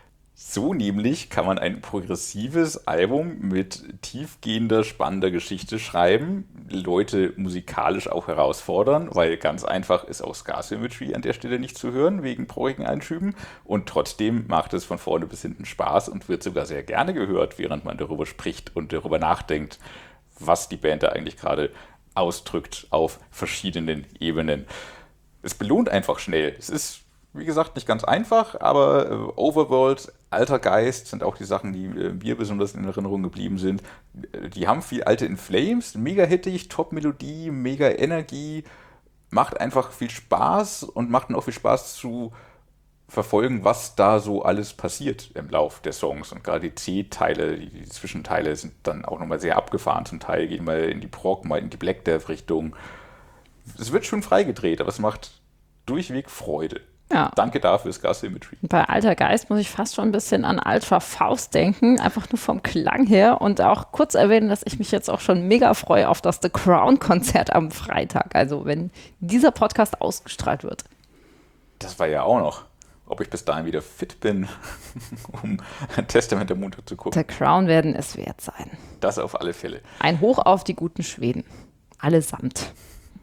So nämlich kann man ein progressives Album mit tiefgehender, spannender Geschichte schreiben, Leute musikalisch auch herausfordern, weil ganz einfach ist auch Scar Symmetry an der Stelle nicht zu hören, wegen traurigen Einschüben, und trotzdem macht es von vorne bis hinten Spaß und wird sogar sehr gerne gehört, während man darüber spricht und darüber nachdenkt, was die Band da eigentlich gerade ausdrückt auf verschiedenen Ebenen. Es belohnt einfach schnell. Es ist, wie gesagt, nicht ganz einfach, aber äh, Overworld, Alter Geist sind auch die Sachen, die äh, mir besonders in Erinnerung geblieben sind. Die haben viel alte In Flames, mega hittig, Top-Melodie, mega Energie, macht einfach viel Spaß und macht dann auch viel Spaß zu verfolgen, was da so alles passiert im Lauf der Songs. Und gerade die C-Teile, die, die Zwischenteile sind dann auch nochmal sehr abgefahren zum Teil, gehen mal in die Prog, mal in die Black Death Richtung. Es wird schon freigedreht, aber es macht durchweg Freude. Ja. Danke dafür, Scar Symmetry. Bei Alter Geist muss ich fast schon ein bisschen an Ultra Faust denken, einfach nur vom Klang her und auch kurz erwähnen, dass ich mich jetzt auch schon mega freue auf das The Crown-Konzert am Freitag, also wenn dieser Podcast ausgestrahlt wird. Das war ja auch noch, ob ich bis dahin wieder fit bin, um Testament am Montag zu gucken. The Crown werden es wert sein. Das auf alle Fälle. Ein Hoch auf die guten Schweden. Allesamt.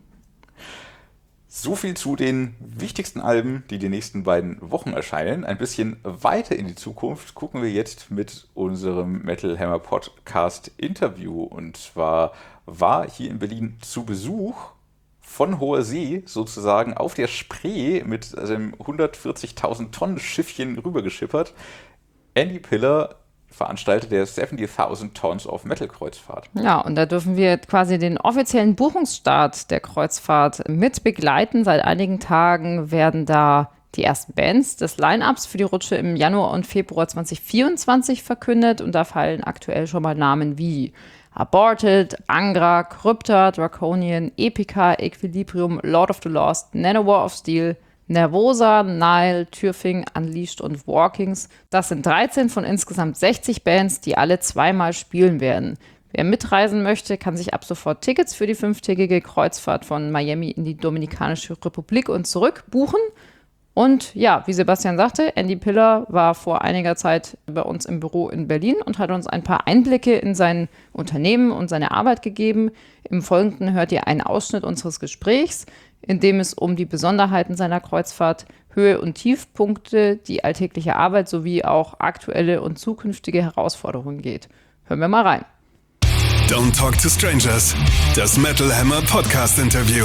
So viel zu den wichtigsten Alben, die die nächsten beiden Wochen erscheinen. Ein bisschen weiter in die Zukunft gucken wir jetzt mit unserem Metal Hammer Podcast Interview. Und zwar war hier in Berlin zu Besuch von hoher See sozusagen auf der Spree mit einem hundertvierzigtausend Tonnen Schiffchen rübergeschippert Andy Piller, Veranstalter der siebzigtausend Tons of Metal Kreuzfahrt. Ja, und da dürfen wir quasi den offiziellen Buchungsstart der Kreuzfahrt mit begleiten. Seit einigen Tagen werden da die ersten Bands des Line-Ups für die Rutsche im Januar und Februar zwanzig vierundzwanzig verkündet. Und da fallen aktuell schon mal Namen wie Aborted, Angra, Krypta, Draconian, Epica, Equilibrium, Lord of the Lost, Nanowar of Steel, Nervosa, Nile, Türfing, Unleashed und Walkings. Das sind dreizehn von insgesamt sechzig Bands, die alle zweimal spielen werden. Wer mitreisen möchte, kann sich ab sofort Tickets für die fünftägige Kreuzfahrt von Miami in die Dominikanische Republik und zurück buchen. Und ja, wie Sebastian sagte, Andy Piller war vor einiger Zeit bei uns im Büro in Berlin und hat uns ein paar Einblicke in sein Unternehmen und seine Arbeit gegeben. Im Folgenden hört ihr einen Ausschnitt unseres Gesprächs, in dem es um die Besonderheiten seiner Kreuzfahrt, Höhe- und Tiefpunkte, die alltägliche Arbeit sowie auch aktuelle und zukünftige Herausforderungen geht. Hören wir mal rein. Don't Talk to Strangers, das Metal Hammer Podcast Interview.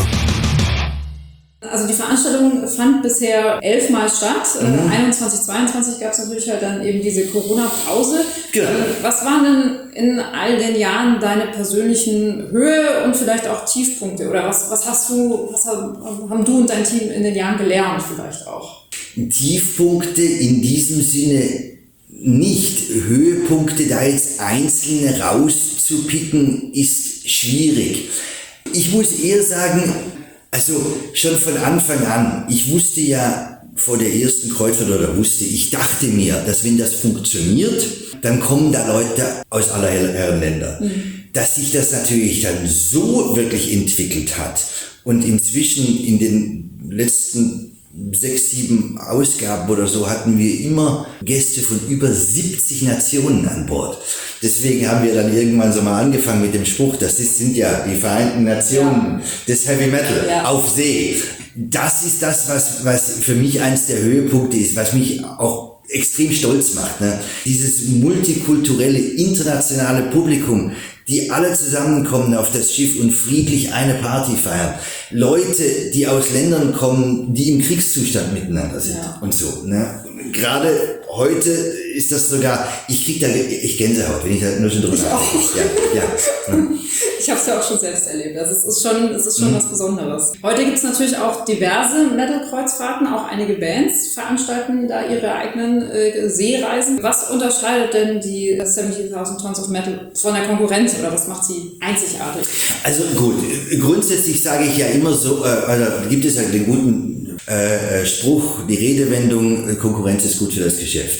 Also die Veranstaltung fand bisher elfmal statt. Mhm. einundzwanzig, zweiundzwanzig gab es natürlich halt dann eben diese Corona-Pause. Genau. Was waren denn in all den Jahren deine persönlichen Höhe- und vielleicht auch Tiefpunkte? Oder was, was hast du, was haben du und dein Team in den Jahren gelernt vielleicht auch? Tiefpunkte in diesem Sinne nicht. Höhepunkte da jetzt einzelne rauszupicken ist schwierig. Ich muss eher sagen, also schon von Anfang an, ich wusste ja vor der ersten Kreuzfahrt oder wusste, ich dachte mir, dass wenn das funktioniert, dann kommen da Leute aus aller Herren Länder. Mhm. Dass sich das natürlich dann so wirklich entwickelt hat und inzwischen in den letzten sechs, sieben Ausgaben oder so hatten wir immer Gäste von über siebzig Nationen an Bord. Deswegen haben wir dann irgendwann so mal angefangen mit dem Spruch, das sind ja die Vereinten Nationen ja. des Heavy Metal ja. auf See. Das ist das, was, was für mich eins der Höhepunkte ist, was mich auch extrem stolz macht. Ne? Dieses multikulturelle, internationale Publikum, die alle zusammenkommen auf das Schiff und friedlich eine Party feiern. Leute, die aus Ländern kommen, die im Kriegszustand miteinander sind ja. und so. Ne? Gerade heute ist das sogar, ich krieg da ich Gänsehaut, wenn ich da nur schon drüber nachdenke. Ja, ja. ja. Ich habe es ja auch schon selbst erlebt. Also es ist schon, es ist schon mhm. was Besonderes. Heute gibt es natürlich auch diverse Metal-Kreuzfahrten, auch einige Bands veranstalten da ihre eigenen äh, Seereisen. Was unterscheidet denn die siebzigtausend Tons of Metal von der Konkurrenz oder was macht sie einzigartig? Also gut, grundsätzlich sage ich ja immer so, äh, also gibt es ja den guten äh, Spruch, die Redewendung, Konkurrenz ist gut für das Geschäft.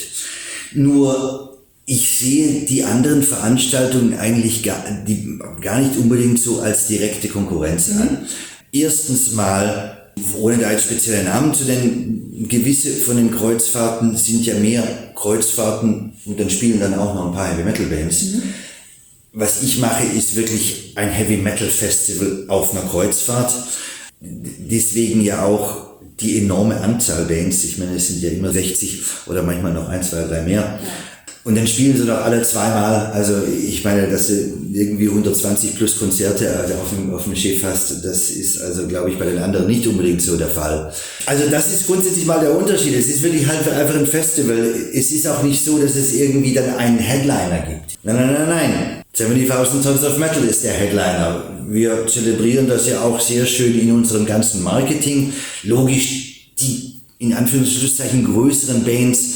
Nur ich sehe die anderen Veranstaltungen eigentlich gar, die, gar nicht unbedingt so als direkte Konkurrenz mhm. an. Erstens mal, ohne da jetzt spezielle Namen zu nennen, gewisse von den Kreuzfahrten sind ja mehr Kreuzfahrten und dann spielen dann auch noch ein paar Heavy Metal Bands. Mhm. Was ich mache, ist wirklich ein Heavy Metal Festival auf einer Kreuzfahrt. Deswegen ja auch die enorme Anzahl Bands. Ich meine, es sind ja immer sechzig oder manchmal noch ein, zwei, drei mehr. Ja. Und dann spielen sie doch alle zweimal. Also ich meine, dass du irgendwie hundertzwanzig plus Konzerte auf dem, auf dem Schiff hast, das ist also, glaube ich, bei den anderen nicht unbedingt so der Fall. Also das ist grundsätzlich mal der Unterschied. Es ist wirklich halt einfach ein Festival. Es ist auch nicht so, dass es irgendwie dann einen Headliner gibt. Nein, nein, nein, nein. siebzigtausend Tons of Metal ist der Headliner. Wir zelebrieren das ja auch sehr schön in unserem ganzen Marketing. Logisch, die in Anführungszeichen größeren Bands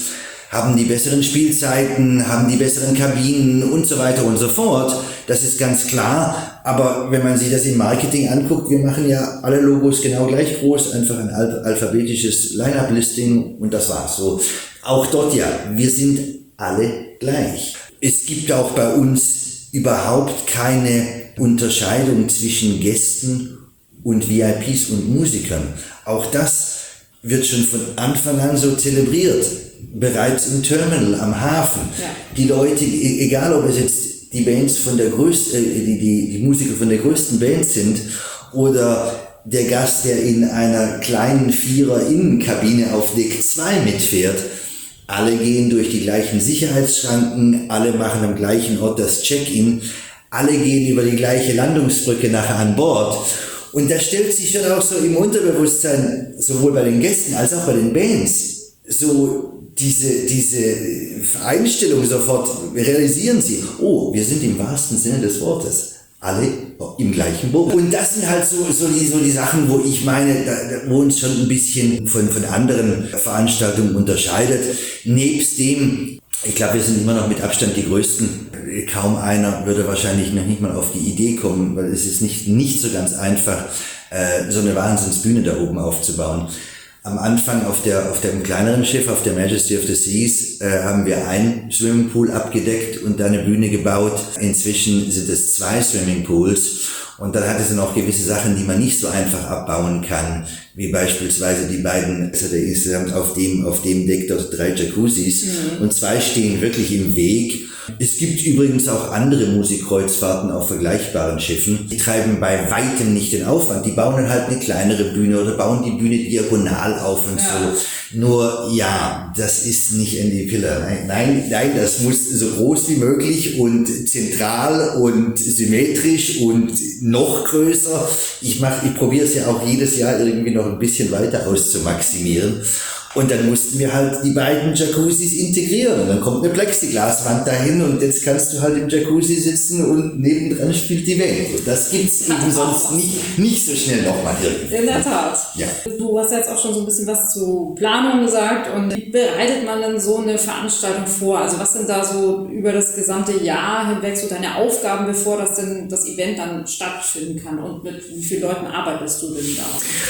haben die besseren Spielzeiten, haben die besseren Kabinen und so weiter und so fort. Das ist ganz klar. Aber wenn man sich das im Marketing anguckt, wir machen ja alle Logos genau gleich groß, einfach ein alphabetisches Line-Up-Listing und das war's so. Auch dort ja, wir sind alle gleich. Es gibt auch bei uns überhaupt keine Unterscheidung zwischen Gästen und V I Ps und Musikern. Auch das wird schon von Anfang an so zelebriert. Bereits im Terminal, am Hafen. Ja. Die Leute, egal ob es jetzt die Bands von der größten, äh, die, die, die Musiker von der größten Band sind oder der Gast, der in einer kleinen Vierer-Innenkabine auf Deck zwei mitfährt, alle gehen durch die gleichen Sicherheitsschranken, alle machen am gleichen Ort das Check-in, alle gehen über die gleiche Landungsbrücke nachher an Bord. Und da stellt sich schon auch so im Unterbewusstsein, sowohl bei den Gästen als auch bei den Bands, so diese, diese Einstellung sofort realisieren sie, oh, wir sind im wahrsten Sinne des Wortes alle im gleichen Boot. Und das sind halt so, so, die, so die Sachen, wo ich meine, da, wo uns schon ein bisschen von, von anderen Veranstaltungen unterscheidet. Nebst dem, ich glaube, wir sind immer noch mit Abstand die Größten. Kaum einer würde wahrscheinlich noch nicht mal auf die Idee kommen, weil es ist nicht, nicht so ganz einfach, äh, so eine Wahnsinnsbühne da oben aufzubauen. Am Anfang auf der, auf dem kleineren Schiff, auf der Majesty of the Seas, äh, haben wir einen Swimmingpool abgedeckt und da eine Bühne gebaut. Inzwischen sind es zwei Swimmingpools. Und dann hat es noch gewisse Sachen, die man nicht so einfach abbauen kann, wie beispielsweise die beiden, also der insgesamt auf dem, auf dem Deck dort drei Jacuzzis, mhm. und zwei stehen wirklich im Weg. Es gibt übrigens auch andere Musikkreuzfahrten auf vergleichbaren Schiffen. Die treiben bei weitem nicht den Aufwand. Die bauen halt eine kleinere Bühne oder bauen die Bühne diagonal auf und ja. so. Nur, ja, das ist nicht Andy Piller. Nein, nein, nein, das muss so groß wie möglich und zentral und symmetrisch und noch größer. Ich mach, ich probiere es ja auch jedes Jahr irgendwie noch ein bisschen weiter auszumaximieren. Und dann mussten wir halt die beiden Jacuzzis integrieren. Und dann kommt eine Plexiglaswand dahin und jetzt kannst du halt im Jacuzzi sitzen und nebendran spielt die Band. Und das gibt's eben sonst nicht, nicht so schnell nochmal irgendwie. In der Tat. Ja. Du hast jetzt auch schon so ein bisschen was zu Planung gesagt. Und wie bereitet man denn so eine Veranstaltung vor? Also was sind da so über das gesamte Jahr hinweg so deine Aufgaben, bevor das denn das Event dann stattfinden kann? Und mit wie vielen Leuten arbeitest du denn da?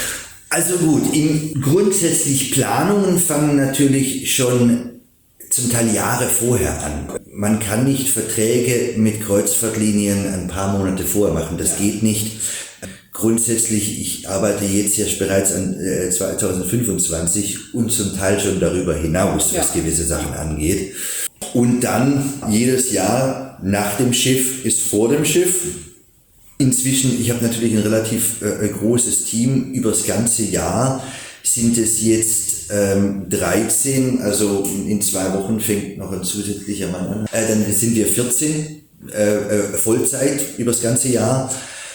Also gut, im grundsätzlich Planungen fangen natürlich schon zum Teil Jahre vorher an. Man kann nicht Verträge mit Kreuzfahrtlinien ein paar Monate vorher machen, das ja. geht nicht. Grundsätzlich, ich arbeite jetzt ja bereits an äh, zwanzig fünfundzwanzig und zum Teil schon darüber hinaus, ja. was gewisse Sachen angeht. Und dann jedes Jahr nach dem Schiff ist vor dem Schiff. Inzwischen, ich habe natürlich ein relativ äh, großes Team, übers ganze Jahr sind es jetzt ähm, dreizehn, also in, in zwei Wochen fängt noch ein zusätzlicher Mann an. Äh, dann sind wir vierzehn, äh, äh, Vollzeit übers ganze Jahr.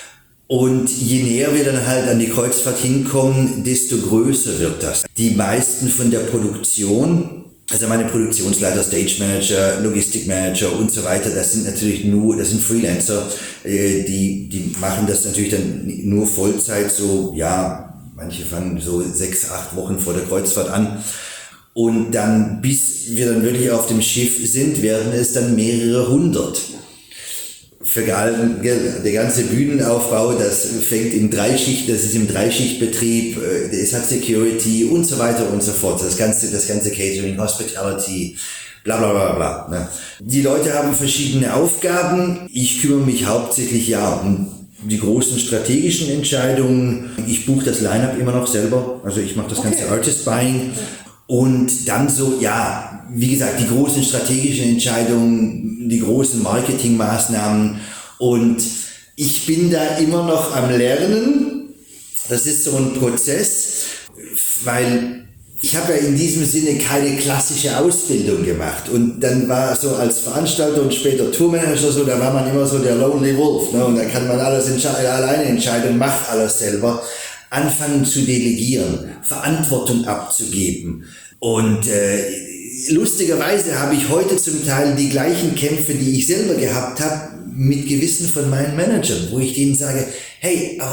Und je näher wir dann halt an die Kreuzfahrt hinkommen, desto größer wird das. Die meisten von der Produktion, also meine Produktionsleiter, Stage Manager, Logistik Manager und so weiter, das sind natürlich nur, das sind Freelancer, äh, die, die machen das natürlich dann nur Vollzeit, so, ja, manche fangen so sechs, acht Wochen vor der Kreuzfahrt an. Und dann, bis wir dann wirklich auf dem Schiff sind, werden es dann mehrere hundert. Der ganze Bühnenaufbau, das fängt im Dreischicht, das ist im Dreischichtbetrieb, es hat Security und so weiter und so fort. Das ganze, das ganze Catering, Hospitality, bla bla bla bla. Ne? Die Leute haben verschiedene Aufgaben. Ich kümmere mich hauptsächlich ja um die großen strategischen Entscheidungen. Ich buche das Line-Up immer noch selber, also ich mache das okay. ganze Artist Buying. Und dann so, ja, wie gesagt, die großen strategischen Entscheidungen, die großen Marketingmaßnahmen. Und ich bin da immer noch am Lernen. Das ist so ein Prozess, weil ich habe ja in diesem Sinne keine klassische Ausbildung gemacht. Und dann war so als Veranstalter und später Tourmanager so, da war man immer so der Lonely Wolf. Ne? Und da kann man alles entsche- alleine entscheiden, macht alles selber. Anfangen zu delegieren, Verantwortung abzugeben. Und äh, lustigerweise habe ich heute zum Teil die gleichen Kämpfe, die ich selber gehabt habe, mit gewissen von meinen Managern, wo ich denen sage, hey, aber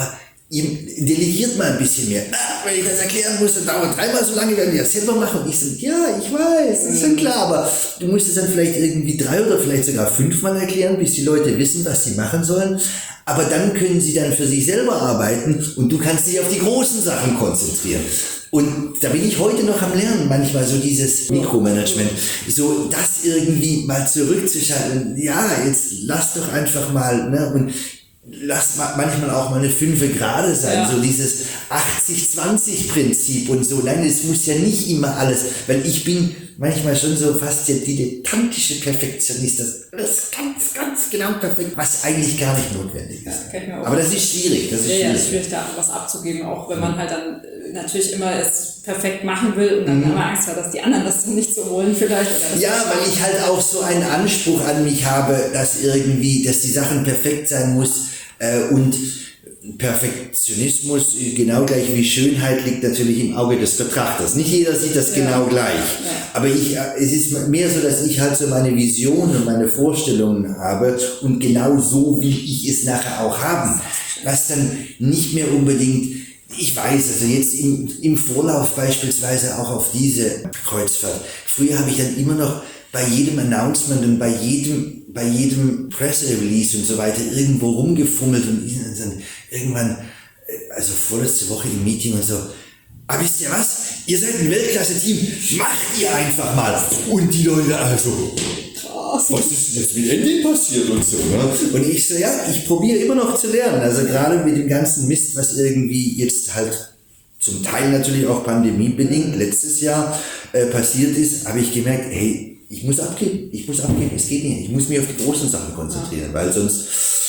ihr delegiert mal ein bisschen mehr. Ah, wenn ich das erklären muss, dann dauert dreimal so lange, werden wir das selber machen. Und ich sage, ja, ich weiß, das ist schon klar, aber du musst es dann vielleicht irgendwie drei oder vielleicht sogar fünfmal erklären, bis die Leute wissen, was sie machen sollen. Aber dann können sie dann für sich selber arbeiten und du kannst dich auf die großen Sachen konzentrieren. Und da bin ich heute noch am Lernen, manchmal so dieses Mikromanagement, so das irgendwie mal zurückzuschalten. Ja, jetzt lass doch einfach mal, ne, und lass manchmal auch mal eine Fünfe gerade sein, ja. So dieses achtzig zwanzig Prinzip und so. Nein, es muss ja nicht immer alles, weil ich bin manchmal schon so fast der dilettantische Perfektionist, das ist ganz, ganz genau perfekt, was eigentlich gar nicht notwendig ist. Ja, aber das ist schwierig. Das ist ja, schwierig. Ja, das ist schwierig, da was abzugeben, auch wenn man halt dann natürlich immer es perfekt machen will und dann mhm. immer Angst hat, dass die anderen das dann nicht so wollen vielleicht. Oder ja, weil ich halt auch so einen Anspruch an mich habe, dass irgendwie, dass die Sachen perfekt sein muss äh, und Perfektionismus, genau gleich wie Schönheit, liegt natürlich im Auge des Betrachters. Nicht jeder sieht das ja. genau gleich. Ja. Aber ich, es ist mehr so, dass ich halt so meine Visionen und meine Vorstellungen habe und genau so will ich es nachher auch haben. Was dann nicht mehr unbedingt, ich weiß, also jetzt im, im Vorlauf beispielsweise auch auf diese Kreuzfahrt. Früher habe ich dann immer noch bei jedem Announcement und bei jedem, bei jedem Press-Release und so weiter irgendwo rumgefummelt und dann irgendwann, also vorletzte Woche im Meeting und so, aber wisst ihr was? Ihr seid ein Weltklasse-Team, macht ihr einfach mal. Und die Leute also, was ist jetzt mit Andy passiert und so, ne? Und ich so, ja, ich probiere immer noch zu lernen, also gerade mit dem ganzen Mist, was irgendwie jetzt halt zum Teil natürlich auch pandemiebedingt letztes Jahr äh, passiert ist, habe ich gemerkt, hey, ich muss abgeben, ich muss abgeben, es geht nicht, ich muss mich auf die großen Sachen konzentrieren, ja. Weil sonst,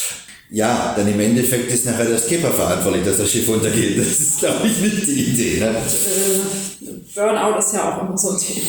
ja, dann im Endeffekt ist nachher der Skipper verantwortlich, dass das Schiff untergeht. Das ist, glaube ich, nicht die Idee. Ne? Burnout ist ja auch immer so ein Thema.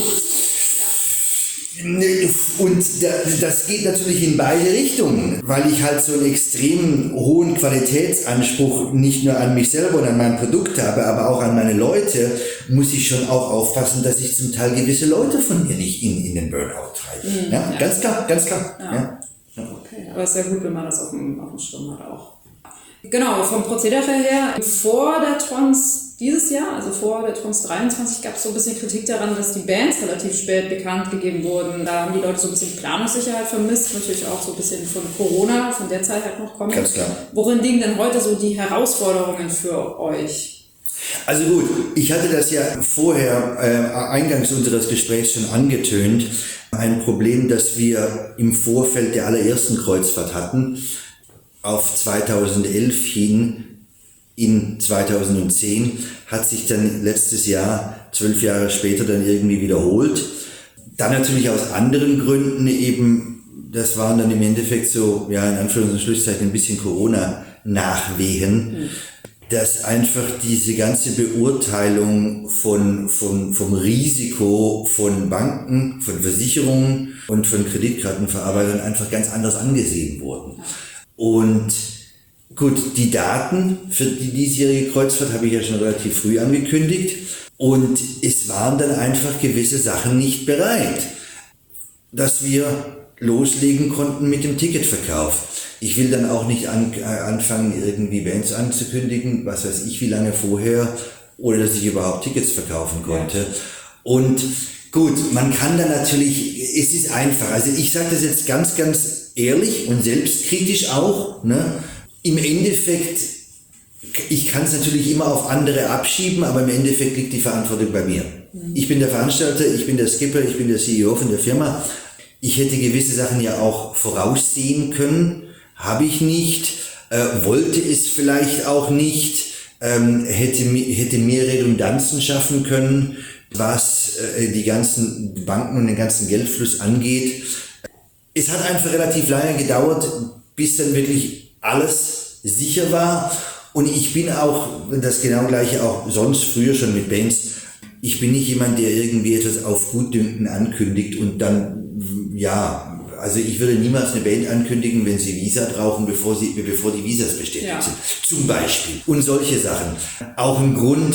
Und das geht natürlich in beide Richtungen, weil ich halt so einen extrem hohen Qualitätsanspruch nicht nur an mich selber und an mein Produkt habe, aber auch an meine Leute, muss ich schon auch aufpassen, dass ich zum Teil gewisse Leute von mir nicht in, in den Burnout treibe. Mhm, ja, ja. Ganz klar, ganz klar. Ja. Ja. Okay, aber es ist ja gut, wenn man das auf dem, auf dem Schirm hat auch. Genau, vom Prozedere her, vor der Trons dieses Jahr, also vor der Trons dreiundzwanzig, gab es so ein bisschen Kritik daran, dass die Bands relativ spät bekannt gegeben wurden. Da haben die Leute so ein bisschen Planungssicherheit vermisst, natürlich auch so ein bisschen von Corona, von der Zeit halt noch kommen. Ganz klar. Worin liegen denn heute so die Herausforderungen für euch? Also gut, ich hatte das ja vorher äh, eingangs unseres Gesprächs schon angetönt. Ein Problem, das wir im Vorfeld der allerersten Kreuzfahrt hatten, auf zweitausendelf hin in zweitausendzehn, hat sich dann letztes Jahr, zwölf Jahre später, dann irgendwie wiederholt. Dann natürlich aus anderen Gründen eben, das waren dann im Endeffekt so, ja, in Anführungs- und Schlusszeichen ein bisschen Corona-Nachwehen, mhm. dass einfach diese ganze Beurteilung von, von, vom Risiko von Banken, von Versicherungen und von Kreditkartenverarbeitern einfach ganz anders angesehen wurden. Und gut, die Daten für die diesjährige Kreuzfahrt habe ich ja schon relativ früh angekündigt und es waren dann einfach gewisse Sachen nicht bereit, dass wir loslegen konnten mit dem Ticketverkauf. Ich will dann auch nicht an, äh, anfangen, irgendwie Bands anzukündigen, was weiß ich wie lange vorher, oder dass ich überhaupt Tickets verkaufen konnte. Ja. Und gut, man kann dann natürlich, es ist einfach, also ich sage das jetzt ganz, ganz ehrlich und selbstkritisch auch, ne? Im Endeffekt, ich kann es natürlich immer auf andere abschieben, aber im Endeffekt liegt die Verantwortung bei mir. Mhm. Ich bin der Veranstalter, ich bin der Skipper, ich bin der C E O von der Firma. Ich hätte gewisse Sachen ja auch voraussehen können, habe ich nicht, äh, wollte es vielleicht auch nicht, ähm, hätte, hätte mehr Redundanzen schaffen können, was äh, die ganzen Banken und den ganzen Geldfluss angeht. Es hat einfach relativ lange gedauert, bis dann wirklich alles sicher war. Und ich bin auch, das genau gleiche auch sonst früher schon mit Bands, ich bin nicht jemand, der irgendwie etwas auf Gutdünken ankündigt und dann, ja, also ich würde niemals eine Band ankündigen, wenn sie Visa brauchen, bevor sie, bevor die Visas bestätigt ja. sind. Zum Beispiel. Und solche Sachen. Auch ein Grund,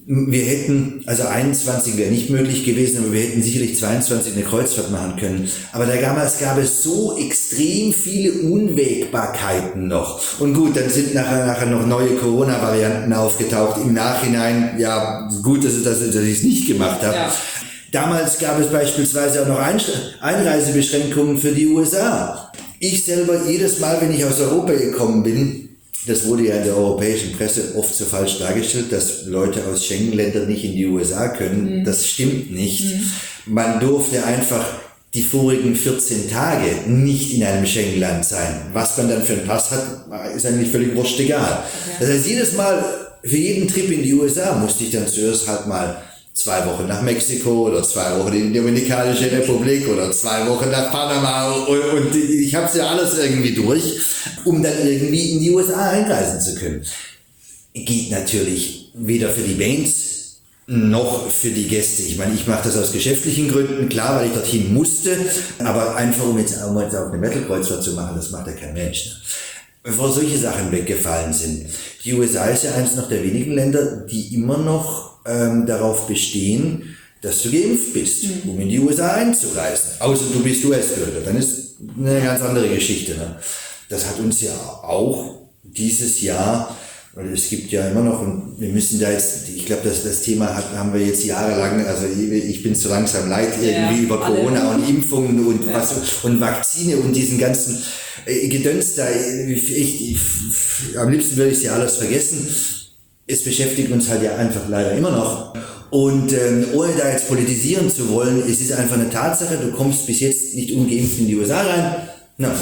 Wir hätten, also einundzwanzig wäre nicht möglich gewesen, aber wir hätten sicherlich zweiundzwanzig eine Kreuzfahrt machen können. Aber da gab es, gab es so extrem viele Unwägbarkeiten noch. Und gut, dann sind nachher, nachher noch neue Corona-Varianten aufgetaucht. Im Nachhinein, ja, gut, dass, dass, dass ich es nicht gemacht habe. Ja. Damals gab es beispielsweise auch noch Einreisebeschränkungen für die U S A. Ich selber, jedes Mal, wenn ich aus Europa gekommen bin, das wurde ja in der europäischen Presse oft so falsch dargestellt, dass Leute aus Schengen-Ländern nicht in die U S A können. Mhm. Das stimmt nicht. Mhm. Man durfte einfach die vorigen vierzehn Tage nicht in einem Schengen-Land sein. Was man dann für einen Pass hat, ist eigentlich völlig wurscht egal. Okay. Das heißt, jedes Mal, für jeden Trip in die U S A musste ich dann zuerst halt mal zwei Wochen nach Mexiko oder zwei Wochen in die Dominikanische Republik oder zwei Wochen nach Panama und, und ich habe es ja alles irgendwie durch, um dann irgendwie in die U S A einreisen zu können. Geht natürlich weder für die Bands noch für die Gäste. Ich meine, ich mache das aus geschäftlichen Gründen, klar, weil ich dorthin musste, aber einfach um jetzt, um jetzt auch eine Metal-Kreuzfahrt zu machen, das macht ja kein Mensch. Ne? Bevor solche Sachen weggefallen sind. Die U S A ist ja eines noch der wenigen Länder, die immer noch Ähm, darauf bestehen, dass du geimpft bist, mhm. um in die U S A einzureisen. Außer du bist U S-Bürger, dann ist eine ganz andere Geschichte. Ne? Das hat uns ja auch dieses Jahr, weil es gibt ja immer noch, und wir müssen da jetzt, ich glaube, das, das Thema hat, haben wir jetzt jahrelang, also ich bin so langsam leid irgendwie ja, über Corona alle. Und Impfungen und ja. was und Vakzine und diesen ganzen äh, Gedöns da. Ich, ich, ich, am liebsten würde ich sie alles vergessen. Es beschäftigt uns halt ja einfach leider immer noch. Und ähm, ohne da jetzt politisieren zu wollen, es ist einfach eine Tatsache, du kommst bis jetzt nicht ungeimpft in die U S A rein. Na,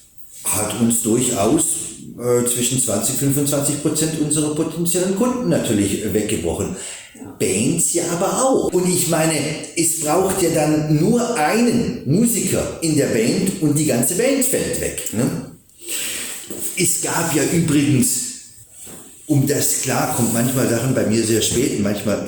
hat uns durchaus äh, zwischen zwanzig und fünfundzwanzig Prozent unserer potenziellen Kunden natürlich äh, weggebrochen. Bands ja aber auch. Und ich meine, es braucht ja dann nur einen Musiker in der Band und die ganze Band fällt weg. Ne? Es gab ja übrigens, um das klar kommt manchmal Sachen bei mir sehr spät, manchmal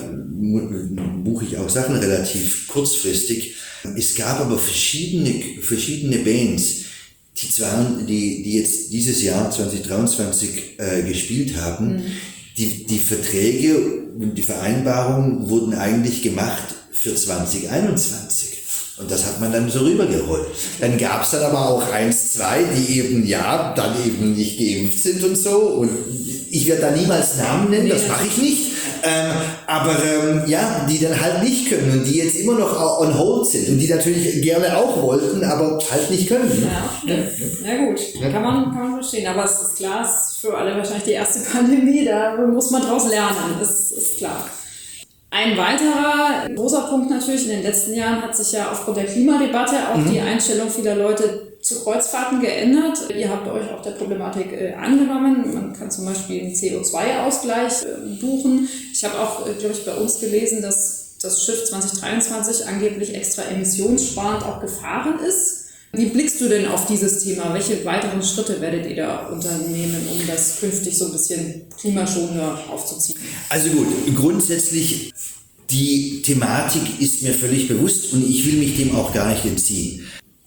buche ich auch Sachen relativ kurzfristig. Es gab aber verschiedene, verschiedene Bands, die zwar, die, die jetzt dieses Jahr zwanzig dreiundzwanzig äh, gespielt haben. Mhm. Die, die Verträge und die Vereinbarungen wurden eigentlich gemacht für zwanzig einundzwanzig. Und das hat man dann so rübergerollt. Dann gab es dann aber auch eins, zwei, die eben, ja, dann eben nicht geimpft sind und so. Und ich werde da niemals Namen nennen, das mache ich nicht. Ähm, aber ähm, ja, die dann halt nicht können und die jetzt immer noch on hold sind und die natürlich gerne auch wollten, aber halt nicht können. Ne? Ja, ja, ja gut, ja. Kann, man, kann man verstehen. Aber es ist klar, es ist für alle wahrscheinlich die erste Pandemie, da muss man draus lernen, das ist klar. Ein weiterer großer Punkt natürlich in den letzten Jahren hat sich ja aufgrund der Klimadebatte auch mhm. die Einstellung vieler Leute zu Kreuzfahrten geändert. Ihr habt euch auch der Problematik äh, angenommen. Man kann zum Beispiel einen C O zwei Ausgleich äh, buchen. Ich habe auch, äh, glaube ich, bei uns gelesen, dass das Schiff zwanzig dreiundzwanzig angeblich extra emissionssparend auch gefahren ist. Wie blickst du denn auf dieses Thema? Welche weiteren Schritte werdet ihr da unternehmen, um das künftig so ein bisschen klimaschonender aufzuziehen? Also gut, grundsätzlich, die Thematik ist mir völlig bewusst und ich will mich dem auch gar nicht entziehen.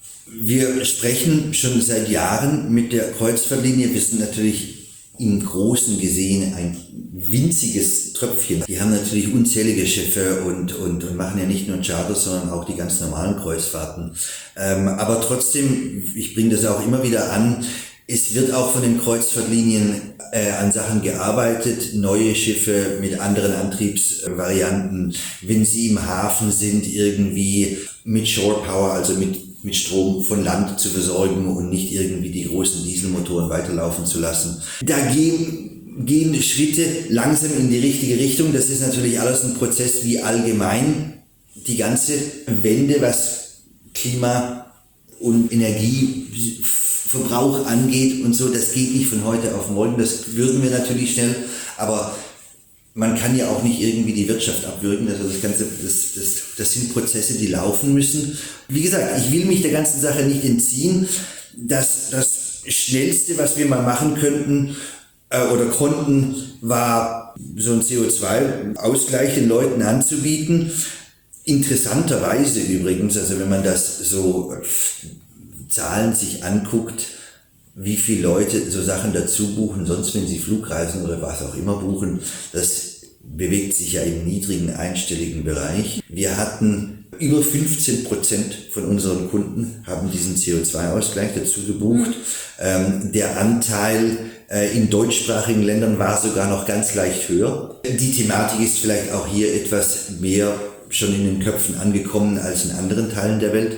Wir sprechen schon seit Jahren mit der Kreuzfahrtlinie. Wir sind natürlich im Großen gesehen ein winziges Tröpfchen. Die haben natürlich unzählige Schiffe und, und, und machen ja nicht nur Charter, sondern auch die ganz normalen Kreuzfahrten. Ähm, aber trotzdem, ich bringe das auch immer wieder an, es wird auch von den Kreuzfahrtlinien äh, an Sachen gearbeitet, neue Schiffe mit anderen Antriebsvarianten, wenn sie im Hafen sind, irgendwie mit Shore Power, also mit mit Strom von Land zu versorgen und nicht irgendwie die großen Dieselmotoren weiterlaufen zu lassen. Da gehen, gehen Schritte langsam in die richtige Richtung. Das ist natürlich alles ein Prozess wie allgemein die ganze Wende, was Klima- und Energieverbrauch angeht und so. Das geht nicht von heute auf morgen. Das würden wir natürlich schnell, aber man kann ja auch nicht irgendwie die Wirtschaft abwürgen, also das Ganze, das, das, das sind Prozesse, die laufen müssen. Wie gesagt, ich will mich der ganzen Sache nicht entziehen. Das, das Schnellste, was wir mal machen könnten äh, oder konnten, war so ein C O zwei Ausgleich den Leuten anzubieten. Interessanterweise übrigens, also wenn man das so äh, Zahlen sich anguckt, wie viele Leute so Sachen dazu buchen, sonst wenn sie Flugreisen oder was auch immer buchen, das bewegt sich ja im niedrigen einstelligen Bereich. Wir hatten über fünfzehn Prozent von unseren Kunden haben diesen C O zwei Ausgleich dazu gebucht. Ähm, der Anteil äh, in deutschsprachigen Ländern war sogar noch ganz leicht höher. Die Thematik ist vielleicht auch hier etwas mehr schon in den Köpfen angekommen als in anderen Teilen der Welt.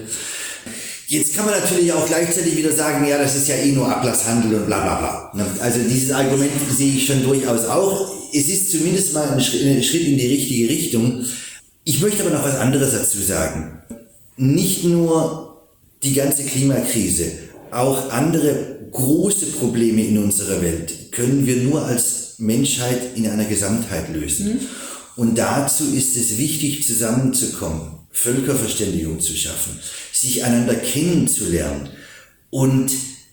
Jetzt kann man natürlich auch gleichzeitig wieder sagen, ja, das ist ja eh nur Ablasshandel und bla bla bla. Also dieses Argument sehe ich schon durchaus auch. Es ist zumindest mal ein Schritt in die richtige Richtung. Ich möchte aber noch was anderes dazu sagen. Nicht nur die ganze Klimakrise, auch andere große Probleme in unserer Welt können wir nur als Menschheit in einer Gesamtheit lösen. Mhm. Und dazu ist es wichtig, zusammenzukommen, Völkerverständigung zu schaffen, sich einander kennenzulernen. Und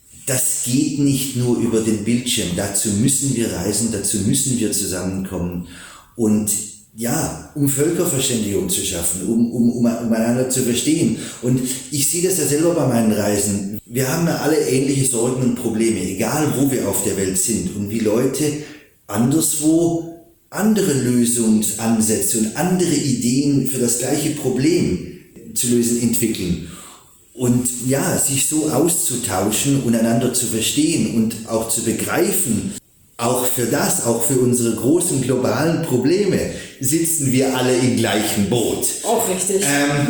das geht nicht nur über den Bildschirm. Dazu müssen wir reisen, dazu müssen wir zusammenkommen. Und ja, um Völkerverständigung zu schaffen, um, um, um, um einander zu verstehen. Und ich sehe das ja selber bei meinen Reisen. Wir haben ja alle ähnliche Sorgen und Probleme, egal wo wir auf der Welt sind. Und wie Leute anderswo andere Lösungsansätze und andere Ideen für das gleiche Problem zu lösen entwickeln. Und ja, sich so auszutauschen und einander zu verstehen und auch zu begreifen, auch für das, auch für unsere großen globalen Probleme sitzen wir alle im gleichen Boot. Auch richtig.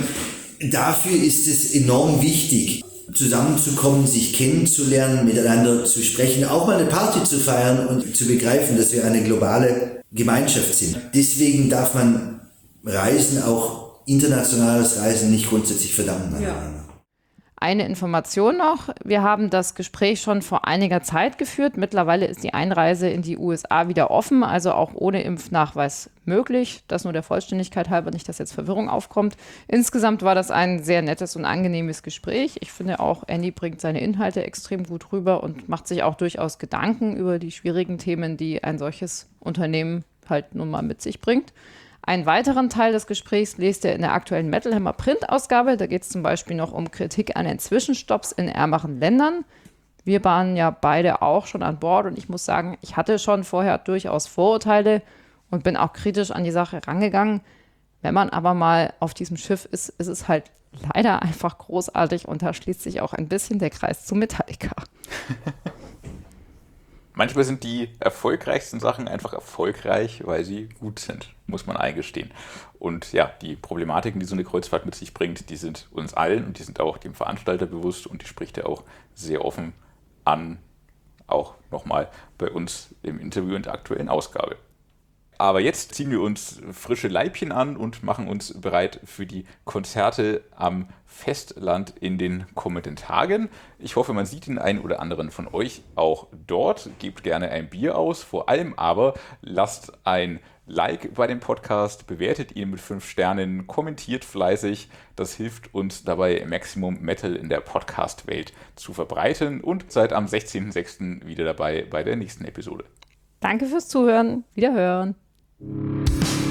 Ähm, dafür ist es enorm wichtig, zusammenzukommen, sich kennenzulernen, miteinander zu sprechen, auch mal eine Party zu feiern und zu begreifen, dass wir eine globale Gemeinschaft sind. Deswegen darf man Reisen, auch internationales Reisen, nicht grundsätzlich verdammen. Ja. Eine Information noch. Wir haben das Gespräch schon vor einiger Zeit geführt. Mittlerweile ist die Einreise in die U S A wieder offen, also auch ohne Impfnachweis möglich. Das nur der Vollständigkeit halber, nicht, dass jetzt Verwirrung aufkommt. Insgesamt war das ein sehr nettes und angenehmes Gespräch. Ich finde auch, Andy bringt seine Inhalte extrem gut rüber und macht sich auch durchaus Gedanken über die schwierigen Themen, die ein solches Unternehmen halt nun mal mit sich bringt. Einen weiteren Teil des Gesprächs lest ihr in der aktuellen Metal Hammer Print-Ausgabe. Da geht es zum Beispiel noch um Kritik an den Zwischenstopps in ärmeren Ländern. Wir waren ja beide auch schon an Bord und ich muss sagen, ich hatte schon vorher durchaus Vorurteile und bin auch kritisch an die Sache rangegangen. Wenn man aber mal auf diesem Schiff ist, ist es halt leider einfach großartig und da schließt sich auch ein bisschen der Kreis zu Metallica. Manchmal sind die erfolgreichsten Sachen einfach erfolgreich, weil sie gut sind, muss man eingestehen. Und ja, die Problematiken, die so eine Kreuzfahrt mit sich bringt, die sind uns allen und die sind auch dem Veranstalter bewusst und die spricht er auch sehr offen an, auch nochmal bei uns im Interview in der aktuellen Ausgabe. Aber jetzt ziehen wir uns frische Leibchen an und machen uns bereit für die Konzerte am Festland in den kommenden Tagen. Ich hoffe, man sieht den einen oder anderen von euch auch dort. Gebt gerne ein Bier aus. Vor allem aber lasst ein Like bei dem Podcast, bewertet ihn mit fünf Sternen, kommentiert fleißig. Das hilft uns dabei, Maximum Metal in der Podcast-Welt zu verbreiten. Und seid am sechzehnten sechsten wieder dabei bei der nächsten Episode. Danke fürs Zuhören. Wiederhören.